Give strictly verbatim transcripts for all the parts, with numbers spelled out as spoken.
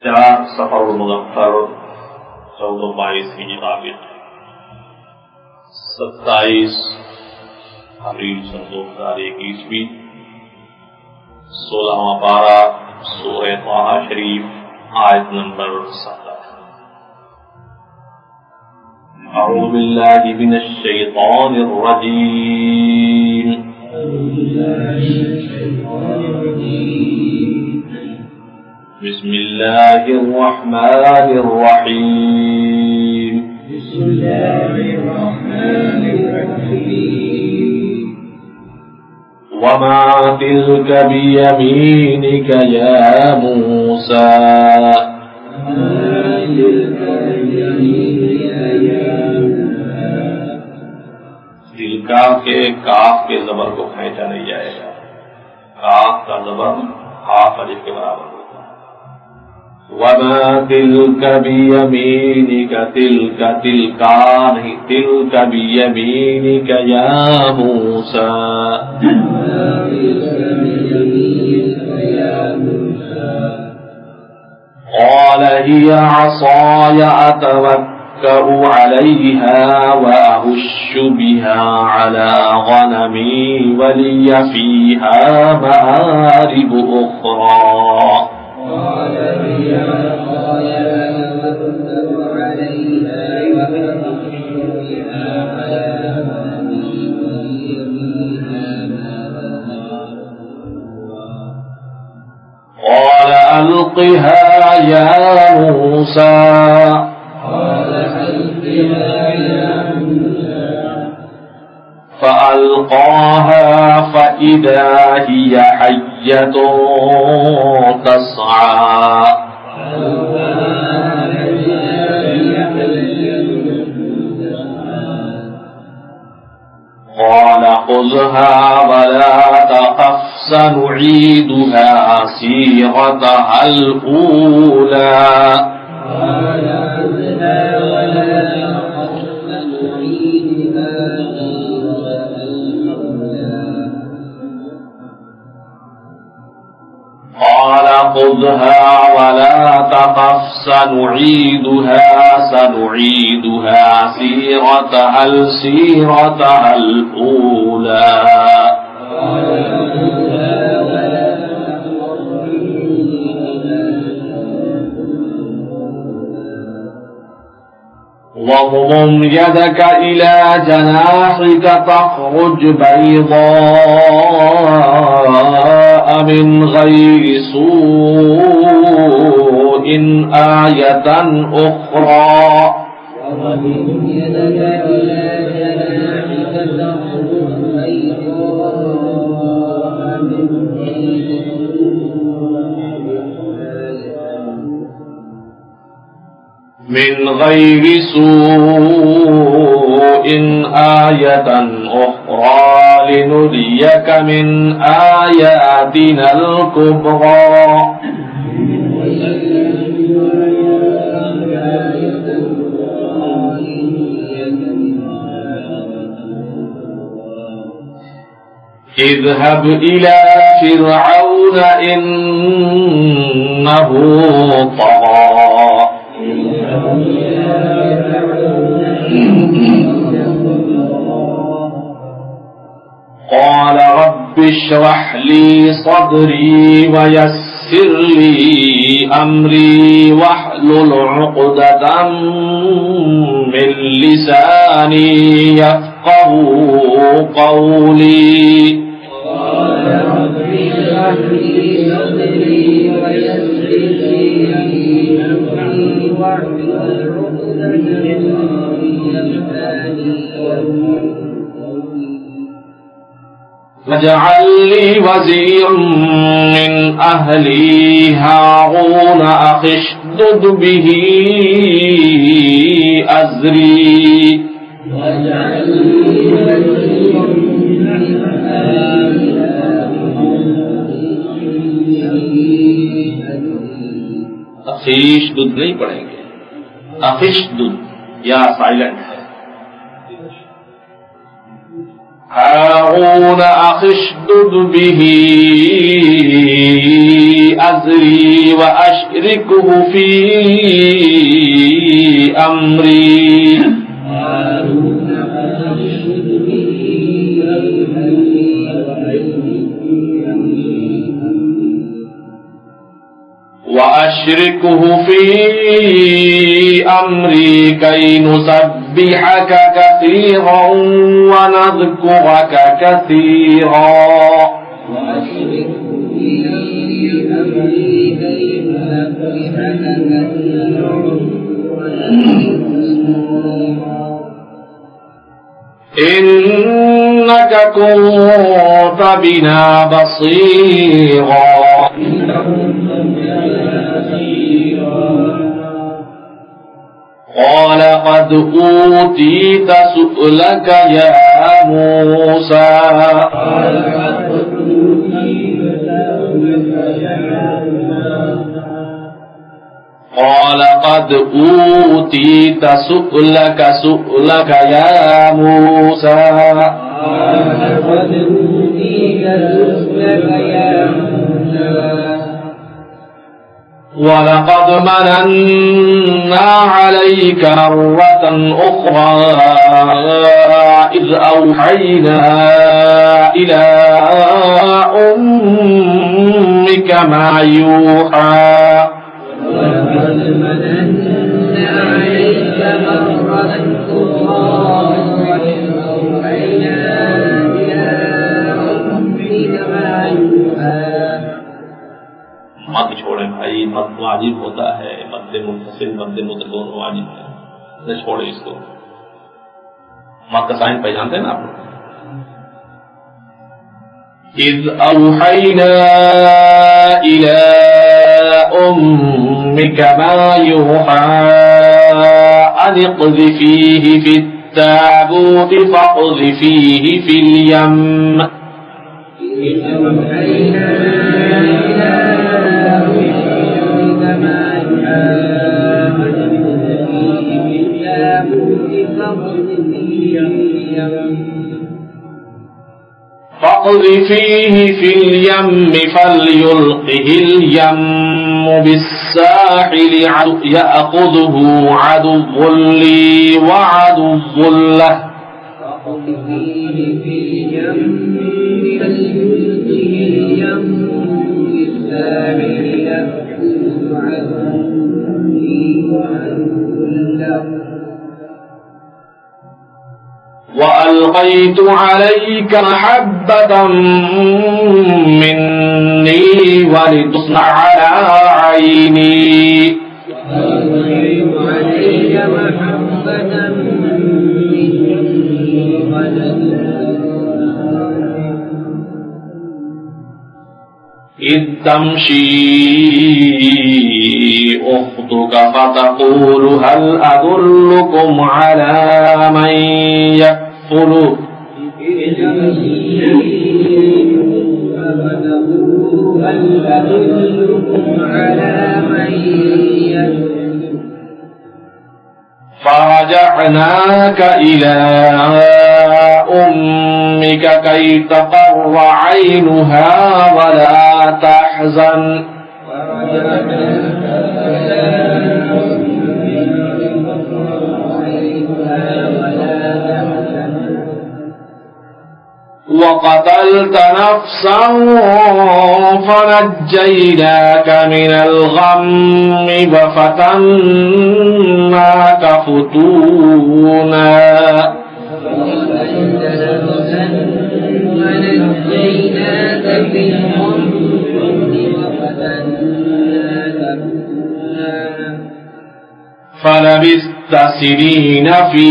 چار سفر المظفر چودہ بائیس کی مطابق ستائیس اپریل سن دو ہزار اکیسویں سولہواں پارہ سورہ طٰہٰ شریف آیت نمبر سترہ. اعوذ باللہ من الشیطان الرجیم. بسم اللہ الرحمن الرحیم. بسم اللہ الرحمن الرحیم. وما تلك بيمينك يا موسى. وما تلك بيمينك يا موسى. تلکا کے کاف کے زبر کو کھینچا نہیں جائے گا. کاف کا زبر قاف الف کے برابر ہوتا ہے. وما تلك بيمينك تلك تلکا نہیں تلك بيمينك يا موسى. وما تلك بيمينك يا موسى. قال هي عصاي أتوكأ عليها وأهش بها على غنمي ولي فيها مآرب أخرى. قال هي عصاي أتوكأ عليها وأهش بها على غنمي ولي فيها مآرب أخرى. قال ألقها يا موسى. قال ألقها يا موسى. فألقاها فإذا هي حية تسعى. قال خذها ولا تخف سنعيدها سيرتها الأولى. قال خذها ولا تخف سنعيدها سيرتها الأولى. قال خذها ولا تخف سنعيدها سنعيدها سيرتها السيرتها الأولى. واضمم يدك إلى جناحك تخرج بيضاء من غير سوء آية أخرى. واضمم يدك إلى جناحك تخرج بيضاء من غير من غير سوء آية أخرى لنريك من آياتنا الكبرى. اذهب إلى فرعون إنه طغى. قال رب اشرح لي صدري ويسر لي أمري واحلل عقدة من لساني يفقهوا قولي. قال رب اشرح لي صدري ويسر لي أمري واحلل عقدة من لساني يفقهوا. واجعل لي وزيرا من أهلي هارون أخي اشدد به أزري. واجعل لي وزيرا من أهلي اخیش دودھ نہیں پڑھیں گے. اخیش دودھ یا سائلنٹ ہے. هارون أخي اشدد به أزري وأشركه في أمري وأشركه في أمري كي نسبحك كثيرا ونذكرك كثيرا وأشركه في أمري كي نسبحك كثيرا إنك كنت بنا بصيرا قال قد أوتيت سؤلك يا موسى قال قد أوتيت سؤلك سؤلك يا موسى ولقد مننا عليك مرة أخرى إذ أوحينا إلى أمك ما يوحى ولقد مننا عليك مرة أخرى إذ أوحينا إلى أمك ما يوحى मत छोड़े भाई, मत वाजिब होता है, मद्दे मुत्तसिल मद्दे मुत्तसिल दोनों वाजिब है, न छोड़े इसको। मत का साइन पहचानते हैं ना आप लोग? इज़ औहैना इला उम्मिका मा युहा अन इक़्ज़िफ़ीहि फ़ित्ताबूति फ़क़्ज़िफ़ीहि फ़िल यम। فاقذفيه في اليم فليلقه اليم بالساحل يأخذه عدو لي وعدو له فاقذفيه في اليم فليلقه اليم بالساحل يأخذه عدو لي وعدو له وألقيت عليك محبة مني ولتصنع على عيني وألقيت عليك محبة مني إذ تمشي أختك فتقول هل أدلكم على من يكفله فرجعناك إلى أمك كي تقر عينها ولا تحزن وقتلت نفسا فنجيناك من الغم وفتناك فتونا فلبثت سنين في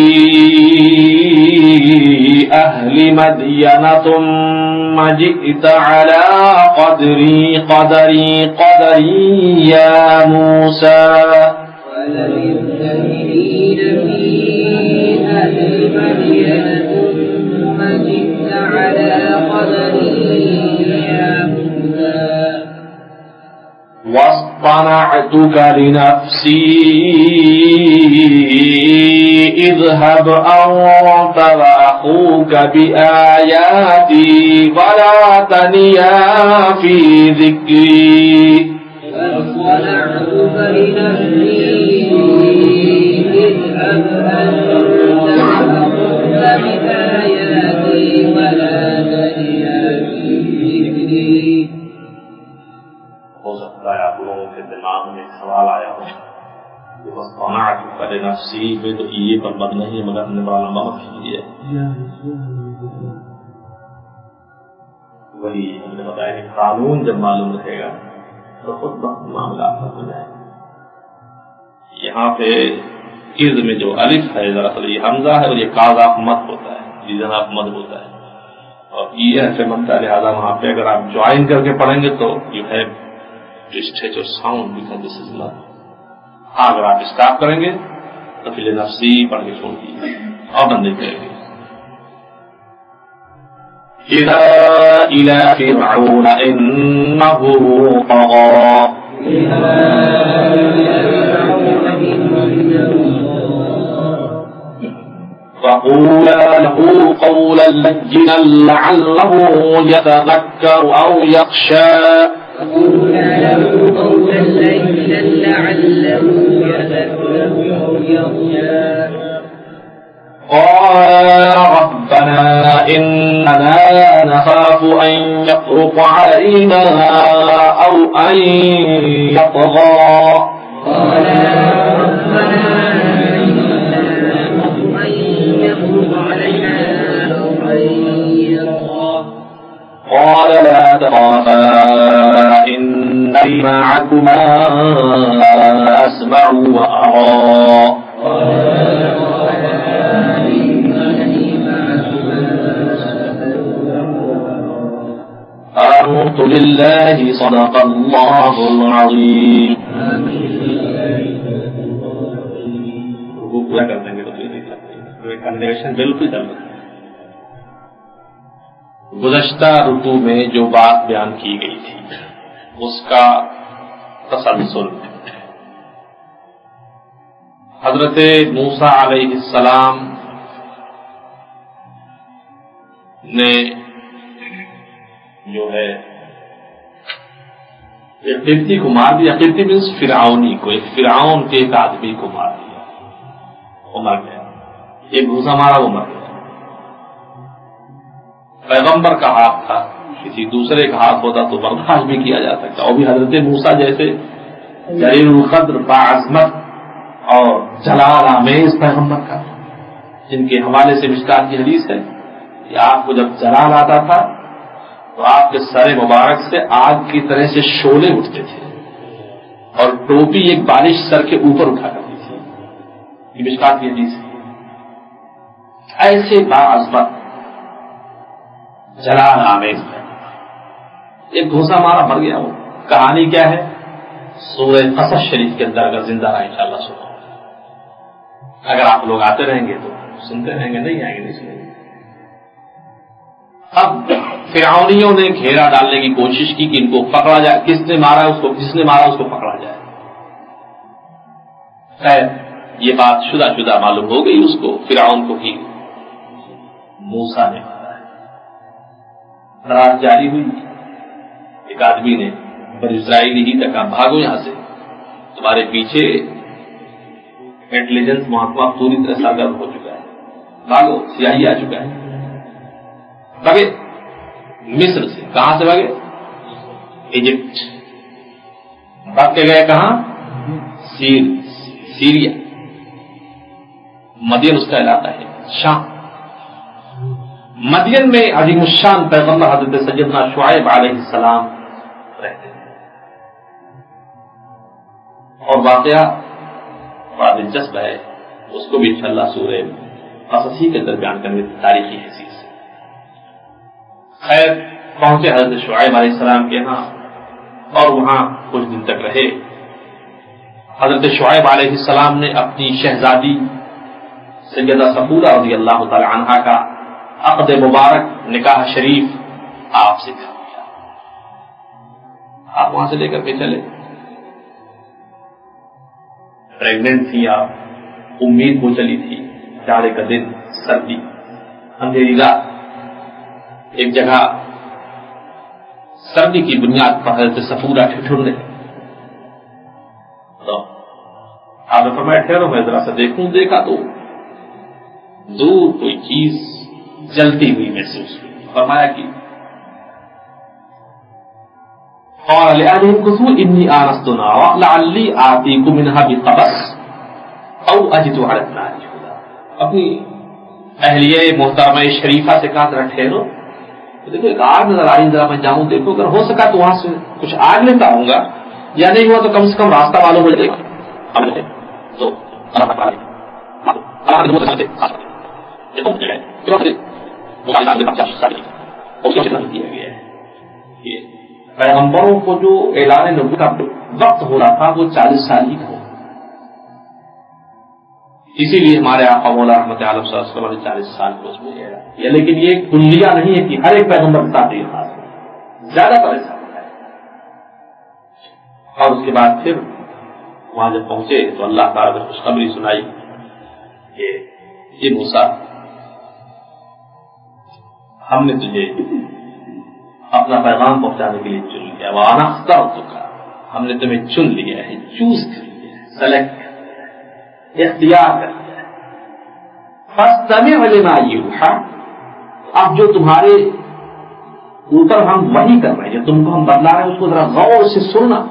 أهل مدين ثم جئت على قدري قدري قدري يا موسى فلبثت سنين في أهل مدين ثم جئت على قدري يا موسى واصطنعتك لنفسي اذهب أنت وأخوك أخوك بآياتي ولا تنيا في ذكري فاصطنعتك لنفسي اذهب أنت وأخوك بآياتي ولا تنيا في ذكري. ہو سکتا ہے آپ لوگوں کے دماغ میں ایک سوال آیا ہو کہ بس قناعت کرے نفسی میں تو یہ پر مت نہیں مگر نے بڑا لمبا وقت کھینچ ہے. وہی ہم نے بتایا کہ قانون جب معلوم رہے گا تو خود بخود معاملات ہو جائے. یہاں پہ عرض میں جو الف ہے دراصل یہ حمزہ ہے اور یہ قاذاف مد ہوتا ہے, یہ جناب مد ہوتا ہے اور یہ ایسے بنتا ہے. لہٰذا وہاں پہ اگر آپ جوائن کر کے پڑھیں گے تو you have to stitch your sound because this is مد. ہاں اگر آپ اسٹاپ کریں گے تو پھر نفسی پڑھ کے چھوڑ دیجیے اور بندے کریں گے. إِذَا إِلَى فِرْعَوْنَ إِنَّهُ طَغَىٰ فَقُولَا لَهُ قَوْلًا لَيِّنًا لَعَلَّهُ يَتَذَكَّرُ أَوْ يَخْشَىٰ. فقولا له قولا لينا لعله يذكر أو يخشى. قال ربنا إننا نخاف أن يفرط علينا أو أن يطغى. قال ربنا إننا نخاف أن يفرط علينا أو أن يطغى. قال لا تخافا إنني معكما أسمع وأرى. آمنت بالله صدق الله العظيم. پورا کر دیں گے تو کنڈیشن بالکل ڈل رہا ہے. گزشتہ رکوع میں جو بات بیان کی گئی تھی اس کا تسلسل حضرت موسیٰ علیہ السلام نے جو ہے ایک قبطی کو مار دیا. قبطی مینس فرعونی کو, ایک فرعون کے ایک آدمی کو مار دیا, وہ مر گیا. ایک گھوسا مارا, وہ مر گیا. پیغمبر کا ہاتھ تھا, کسی دوسرے کا ہاتھ ہوتا تو برداشت بھی کیا جا سکتا. اور بھی حضرت موسیٰ جیسے جلیل القدر باعظمت اور جلال آمیز پیغمبر کا, جن کے حوالے سے مشکات کی حدیث ہے کہ آپ کو جب جلال آتا تھا تو آپ کے سر مبارک سے آگ کی طرح سے شعلے اٹھتے تھے اور ٹوپی ایک بارش سر کے اوپر اٹھا کرتی تھی. یہ مشکات کی حدیث ہے. ایسے باعظمت جلال آمیز ہے. ایک گھوسا مارا مر گیا. وہ کہانی کیا ہے سورہ قصص شریف کے اندر اگر زندہ رہا انشاءاللہ سنو. اگر آپ لوگ آتے رہیں گے تو سنتے رہیں گے, نہیں آئیں گے نہیں سنیں گے. اب فرعونیوں نے گھیرا ڈالنے کی کوشش کی کہ ان کو پکڑا جائے, کس نے مارا اس کو, جس نے مارا اس کو پکڑا جائے. خیر یہ بات شدہ شدہ معلوم ہو گئی اس کو فرعون کو کہ موسیٰ نے مارا ہے. رات جاری ہوئی. ایک آدمی نے بنی اسرائیلی ہی تک بھاگو یہاں سے, تمہارے پیچھے انٹیلیجنس محکمہ پوری طرح سرگرم ہو چکا ہے, بھاگو, سیاہی آ چکا ہے. بھاگے مصر سے. کہاں سے بھاگے؟ ایجپٹ. بھاگ کے گئے کہاں؟ سیر سیریا. مدین اس کا علاقہ ہے, شام. مدین میں عظیم الشان پیغمبر حضرت سیدنا شعیب علیہ السلام رہتے ہیں. اور واقعہ بڑا دلچسپ ہے, اس کو بھی انشاءاللہ سورہ قصص کے اندر بیان کرنے کی تاریخی حیثیت سے. خیر پہنچے حضرت شعیب علیہ السلام کے ہاں اور وہاں کچھ دن تک رہے. حضرت شعیب علیہ السلام نے اپنی شہزادی سیدہ صفورہ رضی اللہ تعالی عنہا کا عقد مبارک نکاح شریف آپ سے کر دیا. آپ وہاں سے لے کر کے چلے. پریگننٹ تھی آپ, امید کو چلی تھی, جاڑے کا دن, سردی, اندھیری رات ایک جگہ سردی کی بنیاد پر حضرت صفورہ ٹھٹھرنے تو آپ نے فرمایا ٹھہرو میں ذرا سا دیکھوں. دیکھا تو دور کوئی چیز جلتی ہوئی محسوس ہوئی. فرمایا کہ قال لأهلهم كثوا إني آنست نارا لعلي آتيكم منها بقبس أو أجد على النار هدى. اپنی اہلیہ محترمہ شریفہ سے کہا ذرا ٹھہرو دیکھو ایک آگ نظر آ رہی ذرا میں جاؤں دیکھو اگر ہو سکا تو وہاں سے کچھ آگ لیتا ہوں گا یا نہیں ہوا تو کم سے کم راستہ معلوم ہو جائے گا. تو پیغمبروں کو جو اعلان نبوت کا وقت ہو رہا تھا وہ چالیس سال ہی تھا. اسی لیے ہمارے آقا مولا رحمت عالم صلی اللہ علیہ وسلم نے چالیس سال کو اس میں ہے. لیکن یہ کلیہ نہیں ہے کہ ہر ایک پیغمبر کے ساتھ یہ خاص ہے, زیادہ تر ایسا ہوتا ہے. اور اس کے بعد پھر وہاں جب پہنچے تو اللہ تعالیٰ نے خوشخبری سنائی کہ یہ موسیٰ ہم نے تجھے اپنا پیغام پہنچانے کے لیے چن لیا. وَأَنَا اخْتَرْتُكَ, ہم نے تمہیں چن لیا ہے, چوز کر لیا ہے, سلیکٹ اختیار کر لیا ہے. فَاسْتَمِعْ لِمَا يُوحَىٰ, اب جو تمہارے اوپر ہم وحی کر رہے ہیں, تم کو ہم بتلا رہے ہیں, اس کو ذرا غور سے سننا.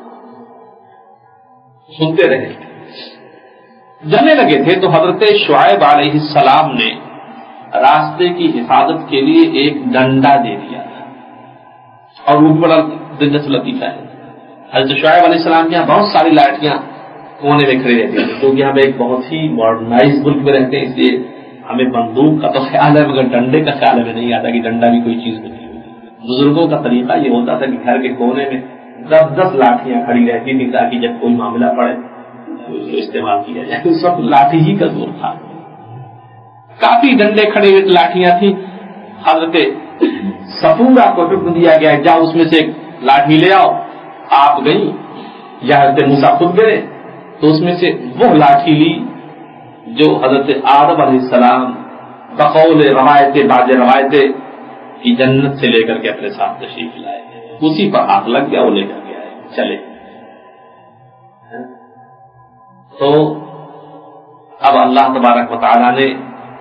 سنتے رہے. جانے لگے تھے تو حضرت شعیب علیہ السلام نے راستے کی حفاظت کے لیے ایک ڈنڈا دے دیا تھا. اور وہ بڑا دلچسپ لطیفہ ہے, حضرت شعیب علیہ السلام کے یہاں بہت ساری لاٹیاں کونے میں کھڑی رہتی ہیں, کیونکہ ہم ایک بہت ہی ماڈرنائز ملک میں رہتے ہیں, اس لیے ہمیں بندوق کا تو خیال ہے مگر ڈنڈے کا خیال ہمیں نہیں آتا کہ ڈنڈا بھی کوئی چیز ہوتی ہے. بزرگوں کا طریقہ یہ ہوتا تھا کہ گھر کے کونے میں دس دس لاٹیاں کھڑی رہتی تھی تاکہ جب کوئی معاملہ پڑے تو استعمال کیا جائے. اس وقت لاٹھی ہی کا زور تھا, کافی ڈنڈے کھڑے ہوئے لاٹیاں تھیں. حضرت صفورہ کو حکم دیا گیا جاؤ اس میں سے ایک لاٹھی لے آؤ. آپ گئی یا حضرت موسیٰ خود گئے تو اس میں سے وہ لاٹھی لی جو حضرت آدم علیہ السلام بقول روایت باز روایت کی جنت سے لے کر کے اپنے ساتھ تشریف لائے. اسی پر ہاتھ لگ گیا, وہ لے کر کے آئے, چلے. تو اب اللہ تبارک و تعالیٰ نے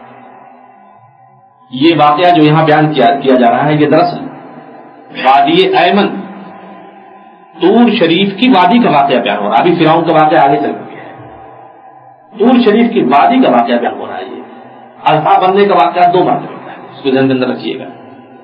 یہ واقعہ جو یہاں بیان کیا, کیا جا رہا ہے یہ دراصل وادی ایمن طور شریف کی وادی کا واقعہ بیان ہو رہا ہے. ابھی فرعون کا واقعہ آگے چل گیا ہے, طور شریف کی وادی کا واقعہ بیان ہو رہا ہے. یہ الفا بننے کا واقعہ دو باتیں ہوتا ہے, اس کو ذہن کے اندر رکھیے گا.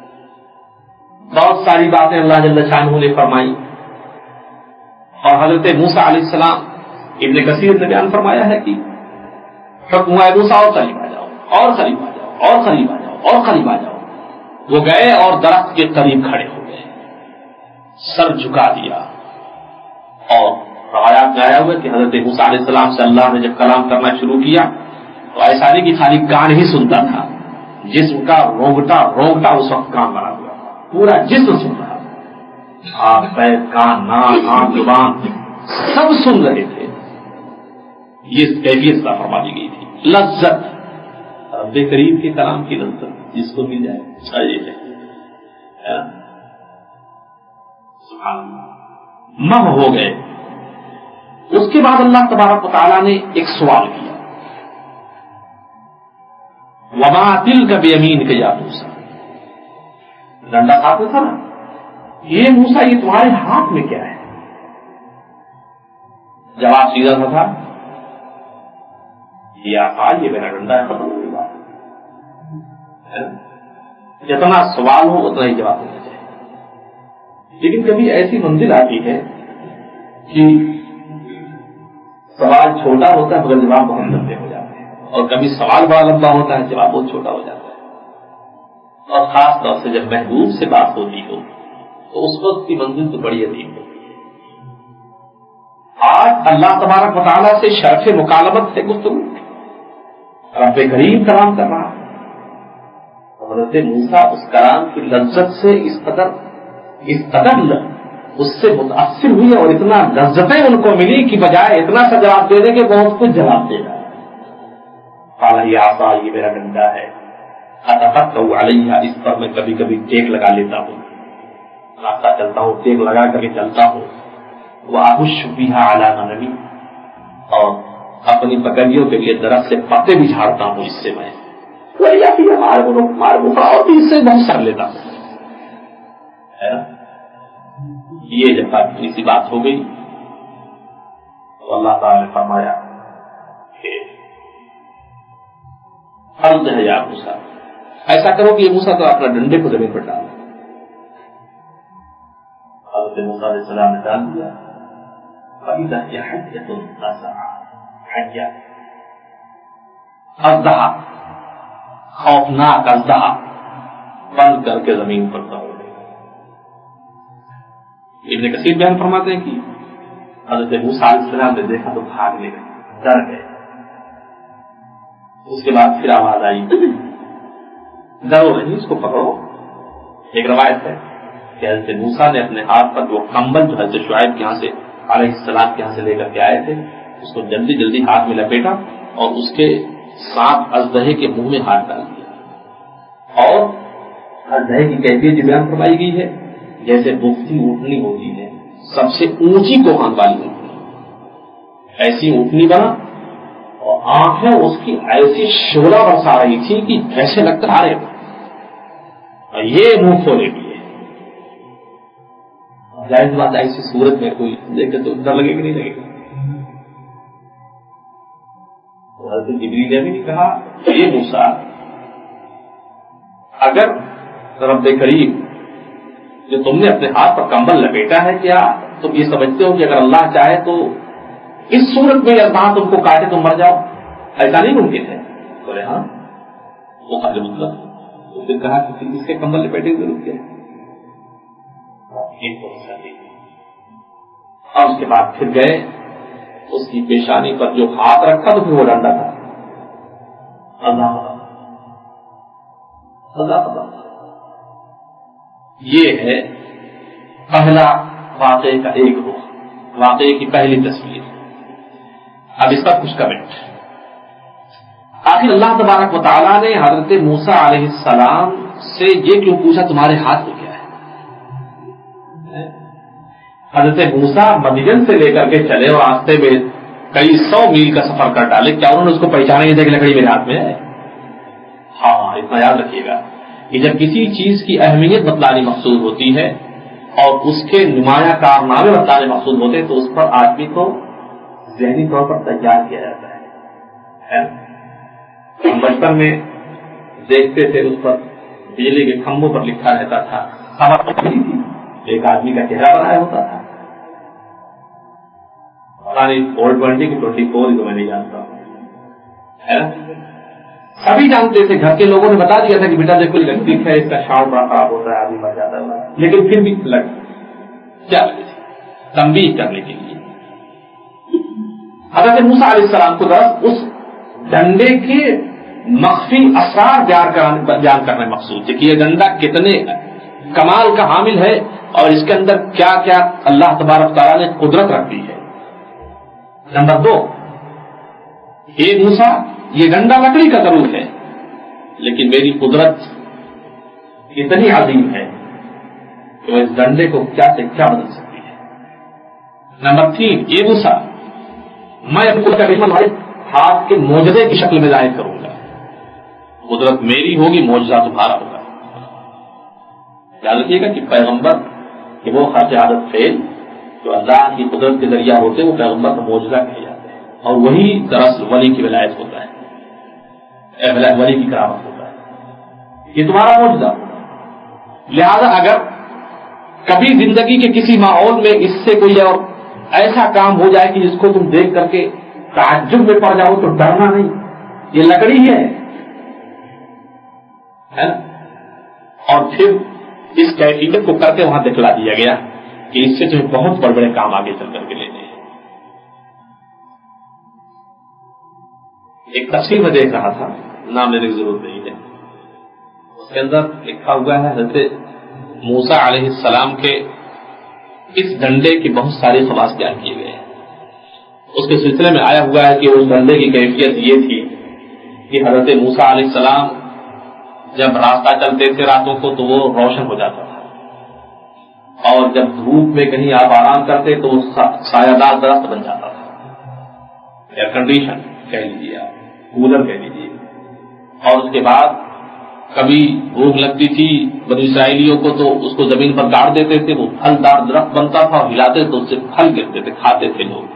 بہت ساری باتیں اللہ جل شانہ نے فرمائی اور حضرت موسیٰ علیہ السلام ابن کثیر نے بیان فرمایا ہے کہ حکم ہوا موسیٰ اور قریب آ جاؤ, اور قریب آ جاؤ, اور قریب آ جاؤ, اور قریب آ جاؤ. وہ گئے اور درخت کے قریب کھڑے ہو گئے, سر جھکا دیا. اور روایات میں آیا ہوا کہ حضرت موسیٰ علیہ السلام سے اللہ نے جب کلام کرنا شروع کیا تو ایسا نہیں کہ خالی کان ہی سنتا تھا, جسم کا رونگٹا رونگٹا اس وقت کام بنا ہوا, پورا جسم سن رہا تھا, آنکھ پیر کان ناک آنکھ زبان سب سن رہے تھے. یہ کیفیت کا فرما دی گئی تھی. لذت, رب کریم کے کلام کی لذت جس کو مل جائے چاہیے ہے. سبحان اللہ, مہ ہو گئے. اس کے بعد اللہ تبارک و تعالیٰ نے ایک سوال کیا, وما تلک بیمینک یا موسیٰ, ڈنڈا ہاتھ میں تھا نا, یہ موسیٰ یہ تمہارے ہاتھ میں کیا ہے؟ جواب سیدھا سا تھا, یہ آقا یہ میرا ڈنڈا ہے, ختم ہوئی بات. جتنا سوال ہو اتنا ہی جواب دینا چاہیے. لیکن کبھی ایسی منزل آتی ہے کہ سوال چھوٹا ہوتا ہے مگر جواب بہت لمبے ہو جاتے ہیں, اور کبھی سوال بڑا لمبا ہوتا ہے جواب بہت چھوٹا ہو جاتا ہے. اور خاص طور سے جب محبوب سے بات ہوتی ہو تو اس وقت کی منزل تو بڑی عظیم ہوتی ہے. آج اللہ تبارک و تعالیٰ سے شرف مکالمت سے گفتگو, رب کریم کلام کر رہا ہے. حضرت موسیٰ اس کلام کی لذت سے اس قدر اس قدر اس سے متاثر ہوئی اور اتنا لذتیں ان کو ملی کہ بجائے اتنا سا جواب دینے کے بہت کچھ جواب دے رہا ہے. یہ آسا یہ میرا ڈنڈا ہے, اتفقع علیہا، اس پر میں کبھی کبھی ٹیک لگا لیتا ہوں، راستہ چلتا ہوں ٹیک لگا کر کے چلتا ہوں، واحش بہا علی غنمی، اور اپنی بکریوں کے لیے درخت سے پتے بھی جھاڑتا ہوں اس سے میں، اور بھی اس سے بہت سر لیتا ہوں. یہ جب اتنی سی بات ہو گئی تو اللہ تعالی نے فرمایا کہ فرض ہے یا موسیٰ، ایسا کرو کہ یہ موسیٰ تو اپنا ڈنڈے کو زمین پر ڈال. حضرت موسیٰ علیہ السلام نے ڈال دیا. فَإِذَا هِيَ حَيَّةٌ تَسْعَىٰ، حیہ اژدہا، خوفناک اژدہا بند کر کے زمین پر دوڑ گئی. ابن کثیر بیان فرماتے ہیں کہ حضرت موسیٰ علیہ السلام نے دیکھا تو بھاگنے گئے، ڈر گئے. اس کے بعد پھر آواز آئی ڈرو نہیں، اس کو پکڑو. ایک روایت ہے کہ حضرت موسیٰ نے اپنے ہاتھ پر جو کمبل جو حضرت شعیب کے یہاں سے علیہ السلام کے یہاں سے لے کر کے آئے تھے اس کو جلدی جلدی ہاتھ میں لپیٹا اور اس کے ساتھ اژدہے کے منہ میں ہاتھ ڈال دیا. اور اژدہے کی کیفیت جو بیان فرمائی گئی ہے جیسے مفتی اونٹنی ہوتی ہے، سب سے اونچی کوہان والی اونٹنی، ایسی اونٹنی بنا اور آنکھیں اس کی ایسی شعلہ برسا رہی تھی کہ جیسے لگتا آ رہے اور یہ منہ کھولے بھی. ظاہر بات ایسی صورت میں کوئی دیکھے تو ڈر لگے کہ نہیں لگے گا. حضرت جبریل نے بھی کہا یہ موسیٰ، اگر رب کریم جو تم نے اپنے ہاتھ پر کمبل لپیٹا ہے کیا تم یہ سمجھتے ہو کہ اگر اللہ چاہے تو اس صورت میں اللہ تم کو کاٹے تم مر جاؤ؟ ایسا نہیں ممکن ہے. بولے ہاں وہ خالی مطلب. تو پھر کہا کہ کس کے کمبل لپیٹے کی ضرورت کیا ہے؟ اور اس کے بعد پھر گئے اس کی پیشانی پر جو ہاتھ رکھا تو پھر وہ ڈنڈا تھا. اللہ اللہ اللہ. یہ ہے پہلا واقعے کا ایک رخ، واقعے کی پہلی تصویر. اب اس کا کچھ کمنٹ. آخر اللہ تبارک و تعالیٰ نے حضرت موسیٰ علیہ السلام سے یہ کیوں پوچھا تمہارے ہاتھ میں کیا ہے؟ حضرت موسیٰ مدین سے لے کر کے چلے اور راستے میں کئی سو میل کا سفر کر ڈالے، کیا انہوں نے اس کو پہچانا نہیں تھا کہ لکڑی میرے ہاتھ میں ہے؟ ہاں اتنا یاد رکھیے گا کہ جب کسی چیز کی اہمیت بتلانی مقصود ہوتی ہے اور اس کے نمایاں کارنامے بتلانے مقصود ہوتے ہیں تو اس پر آدمی کو ذہنی طور پر تیار کیا جاتا ہے. ہم بچپن میں دیکھتے تھے اس پر بجلی کے کھمبوں پر لکھا رہتا تھا، ایک آدمی کا چہرہ بنایا ہوتا تھا. فور ٹوینٹی کی ٹوینٹی فور تو میں نہیں جانتا ہوں. سبھی جانتے تھے، گھر کے لوگوں نے بتا دیا تھا کہ بیٹا دیکھو الیکٹرک ہے، اس کا شاؤنڈ بڑا خراب ہوتا ہے، آدمی مر جاتا ہے. لیکن پھر بھی لگ کیا لگی تھی تنبیہ کرنے کے لیے. حضرت موسیٰ علیہ السلام کو درست اس ڈنڈے کے مخفی اسرار بیان کرنے مقصود تھے کہ یہ ڈنڈا کتنے کمال کا حامل ہے اور اس کے اندر کیا کیا اللہ تبارک تعالیٰ نے قدرت رکھی ہے. نمبر دو، اے موسیٰ یہ ڈنڈا لکڑی کا ضرور ہے لیکن میری قدرت اتنی عظیم ہے کہ وہ اس ڈنڈے کو کیا سے کیا بدل سکتی ہے. نمبر تین، اے موسیٰ میں اب کو ہاتھ کے معجزے کی شکل میں ظاہر کروں گا. قدرت میری ہوگی، معجزہ تمہارا ہوگا. یاد رکھیے گا کہ پیغمبر کہ وہ خرچ عادت فیل جو اللہ کی قدرت کے ذریعہ ہوتے وہ پیغمبر کا معجزہ کہے جاتے ہیں اور وہی دراصل ولی کی ولایت ہوتا ہے، ولی کی کرامت ہوتا ہے. یہ تمہارا معجزہ. لہذا اگر کبھی زندگی کے کسی ماحول میں اس سے کوئی اور ایسا کام ہو جائے کہ جس کو تم دیکھ کر کے تعجب میں پڑ جاؤ تو ڈرنا نہیں، یہ لکڑی ہے. اور پھر اس کیفیت کو کر کے وہاں دکھلا دیا گیا کہ اس سے تمہیں بہت بڑے بڑے کام آگے چل کر کے لینے ہیں. ایک تفصیل میں دیکھ رہا تھا، نام لینے کی ضرورت نہیں ہے، اس کے اندر لکھا ہوا ہے حضرت موسیٰ علیہ السلام کے اس ڈنڈے کے بہت سارے خواص بیان کیے گئے ہیں. اس کے سلسلے میں آیا ہوا ہے کہ اس ڈنڈے کی کیفیت یہ تھی کہ حضرت موسیٰ علیہ السلام جب راستہ چلتے تھے راتوں کو تو وہ روشن ہو جاتا تھا، اور جب دھوپ میں کہیں آپ آرام کرتے تو وہ سایہ دار درخت بن جاتا تھا، ایئر کنڈیشن کہہ لیجیے آپ، کولر کہہ لیجیے۔ اور اس کے بعد کبھی بھوک لگتی تھی بنی اسرائیلیوں کو تو اس کو زمین پر گاڑ دیتے تھے، وہ پھل دار درخت بنتا تھا اور ہلاتے تو اس سے پھل گرتے تھے، کھاتے تھے لوگ۔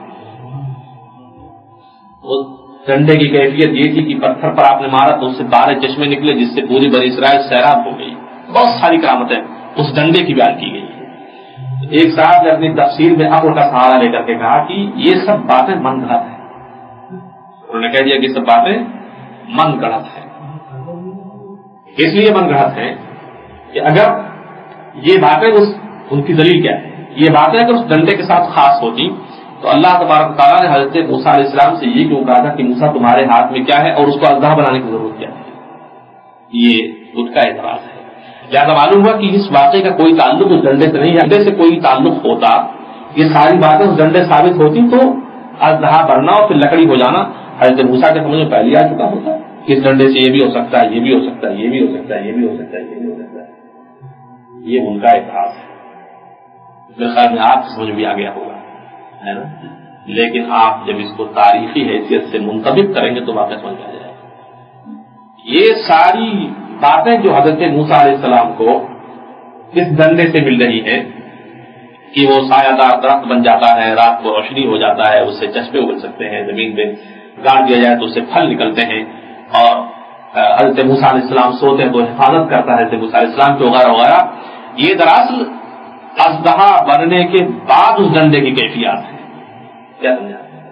اس ڈنڈے کی کیفیت یہ تھی کہ پتھر پر آپ نے مارا تو اس سے بارہ چشمے نکلے جس سے پوری بنی اسرائیل سیراب ہو گئی۔ بہت ساری کرامتیں اس ڈنڈے کی بیان کی گئی۔ ایک صاحب نے اپنی تفسیر میں عقل کا سہارا لے کر کے کہا کہ یہ سب باتیں من گھڑت ہیں۔ انہوں نے کہہ دیا کہ سب باتیں من گھڑت ہیں۔ اس لیے من گھڑت ہیں کہ اگر یہ باتیں اس ان کی دلیل کیا ہے، یہ باتیں اگر اس ڈنڈے کے ساتھ خاص ہوتی تو اللہ تبارک تعالیٰ نے حضرت موسیٰ علیہ السلام سے یہ کیوں کہا تھا کہ موسیٰ تمہارے ہاتھ میں کیا ہے اور اس کو اژدہا بنانے کی ضرورت کیا ہے؟ یہ اس کا اعتراض ہے۔ لہٰذا معلوم ہوا کہ اس واقعے کا کوئی تعلق اس ڈنڈے سے نہیں ہے۔ ڈنڈے سے کوئی تعلق ہوتا، یہ ساری باتیں اس ڈنڈے ثابت ہوتی تو اژدہا بننا اور پھر لکڑی ہو جانا حضرت موسیٰ کے سمجھ میں پہلے آ چکا ہوتا۔ اس ڈنڈے سے یہ بھی ہو سکتا ہے، یہ بھی ہو سکتا ہے، یہ بھی ہو سکتا ہے، یہ بھی ہو سکتا ہے، یہ بھی ہو سکتا ہے۔ یہ ان کا اعتراض ہے۔ میرے خیال میں آپ سمجھ بھی آ گیا ہوگا، ہے نا؟ لیکن آپ جب اس کو تاریخی حیثیت سے منطبق کریں گے تو واقعہ سمجھ آ جائے گا۔ یہ ساری باتیں جو حضرت موسیٰ علیہ السلام کو اس ڈنڈے سے مل رہی ہیں کہ وہ سایہ دار درخت بن جاتا ہے، رات کو روشنی ہو جاتا ہے، اس سے چشمے اگل سکتے ہیں، زمین پہ گاڑ دیا جائے تو اس سے پھل نکلتے ہیں، اور حضرت موسیٰ علیہ السلام سوتے ہیں تو حفاظت کرتا ہے حضرت موسیٰ علیہ السلام کی، وغیرہ وغیرہ، یہ دراصل اژدہا بننے کے بعد اس ڈنڈے کی کیفیات ہے۔ کیا سمجھا؟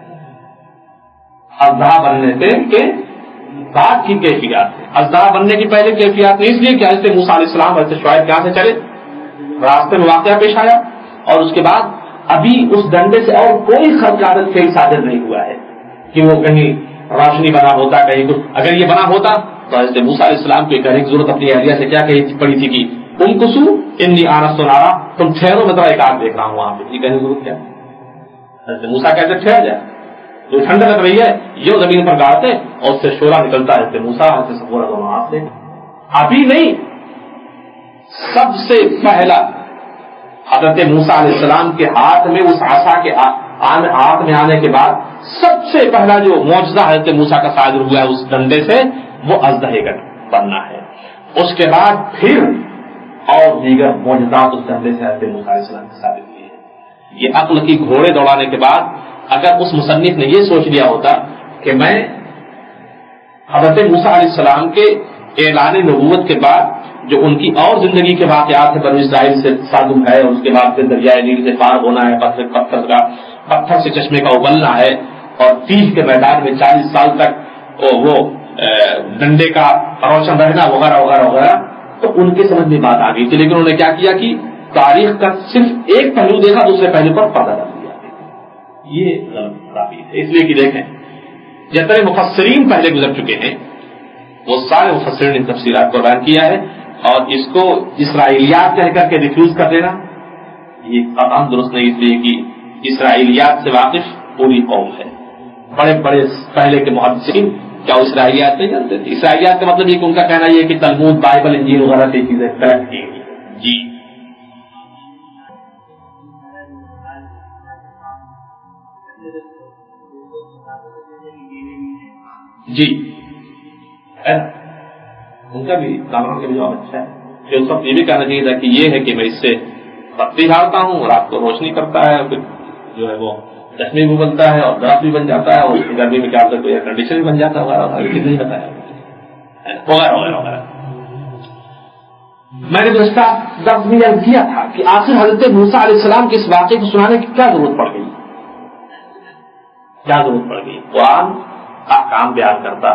اژدہا بننے کے بعد کی کیفیات ہے، اژدہا بننے کی پہلے کیفیات نہیں، اس لیے کہ حضرت موسیٰ علیہ السلام حضرت شعیب کہاں سے چلے، راستے میں واقعہ پیش آیا، اور اس کے بعد ابھی اس ڈنڈے سے اور کوئی خلق عادت فعل صادر نہیں ہوا ہے کہ وہ کہیں روشنی بنا ہوتا، کہیں کچھ۔ اگر یہ بنا ہوتا تو حضرت موسیٰ علیہ السلام کو کہنے کی ضرورت اپنی اہلیہ سے کیا کہی پڑی تھی کہ تم کسو انی آنست نارا، تم ٹھہرو میں تو ایک آگ دیکھ رہا ہوں وہاں پہ، یہ کہنے کی ضرورت کیا؟ حضرت موسیٰ کہتے ٹھہر جائے، جو ٹھنڈ لگ رہی ہے یہ زمین پر گاڑتے اور اس سے شعلہ نکلتا ہے، حضرت موسیٰ حضرت صفورہ دونوں ہاتھ سے، ابھی نہیں، سب سے پہلا حضرت موسیٰ علیہ السلام کے ہاتھ میں اس عصا کے ہاتھ میں آنے کے بعد سب سے پہلا جو معجزہ حضرت موسیٰ کا صادر ہوا ہے اس ڈنڈے سے وہ اژدہے کا بننا ہے۔ اس کے بعد پھر اور دیگر معجزات اس ڈنڈے سے حضرت موسیٰ علیہ السلام کے ثابت ہوئے ہیں۔ یہ عقل کی گھوڑے دوڑانے کے بعد اگر اس مصنف نے یہ سوچ لیا ہوتا کہ میں حضرت موسیٰ علیہ السلام کے اعلان نبوت کے بعد جو ان کی اور زندگی کے واقعات ہیں بنی اسرائیل سے تعلق ہے، اور اس کے بعد پھر دریائے نیل سے پار ہونا ہے، پتھر پتھر کا پتھر سے چشمے کا ابلنا ہے، اور تیس کے میدان میں چالیس سال تک وہ ڈنڈے کا روشن رہنا، وغیرہ وغیرہ وغیرہ، تو ان کے سمجھ میں بات آ گئی تھی۔ لیکن انہوں نے کیا کیا کہ تاریخ کا صرف ایک پہلو دیکھا، دوسرے پہلو پر پردہ ڈال دیا۔ یہ غلط خرابی ہے، اس لیے کہ دیکھیں جتنے مفسرین پہلے گزر چکے ہیں وہ سارے مفسرین نے تفسیرات کو بیان کیا ہے، اور اس کو اسرائیلیات کہہ کر کے ریفیوز کر دینا یہ قطعاً درست نہیں، اس لیے کہ اسرائیلیات سے واقف پوری قوم ہے۔ بڑے بڑے پہلے کے محدثین کیا اسرائیلیات نہیں جانتے تھے؟ اسرائیلیات کا مطلب یہ کہ ان کا کہنا یہ کہ تلمود، بائبل، انجیل وغیرہ سے چیزیں کلیکٹ کی گئی۔ جی جی ان کا بھی قانون کا بھی جواب اچھا ہے کہ اس وقت یہ بھی کہنا چاہیے تھا کہ یہ ہے کہ میں اس سے بتی ڈالتا ہوں اور رات کو روشنی کرتا ہے، پھر جو ہے وہ چشمے بھی بنتا ہے اور درخت بھی بن جاتا ہے، اور گرمی میں کیا ہوتا ہے ایئر کنڈیشن بھی بن جاتا ہے، وغیرہ نہیں بتایا وغیرہ وغیرہ وغیرہ۔ میں نے گزشتہ درس میں یہ کیا تھا کہ آخر حضرت موسیٰ علیہ السلام کے اس واقعے کو سنانے کی کیا ضرورت پڑ گئی، کیا ضرورت پڑ گئی؟ قرآن احکام بیان کرتا،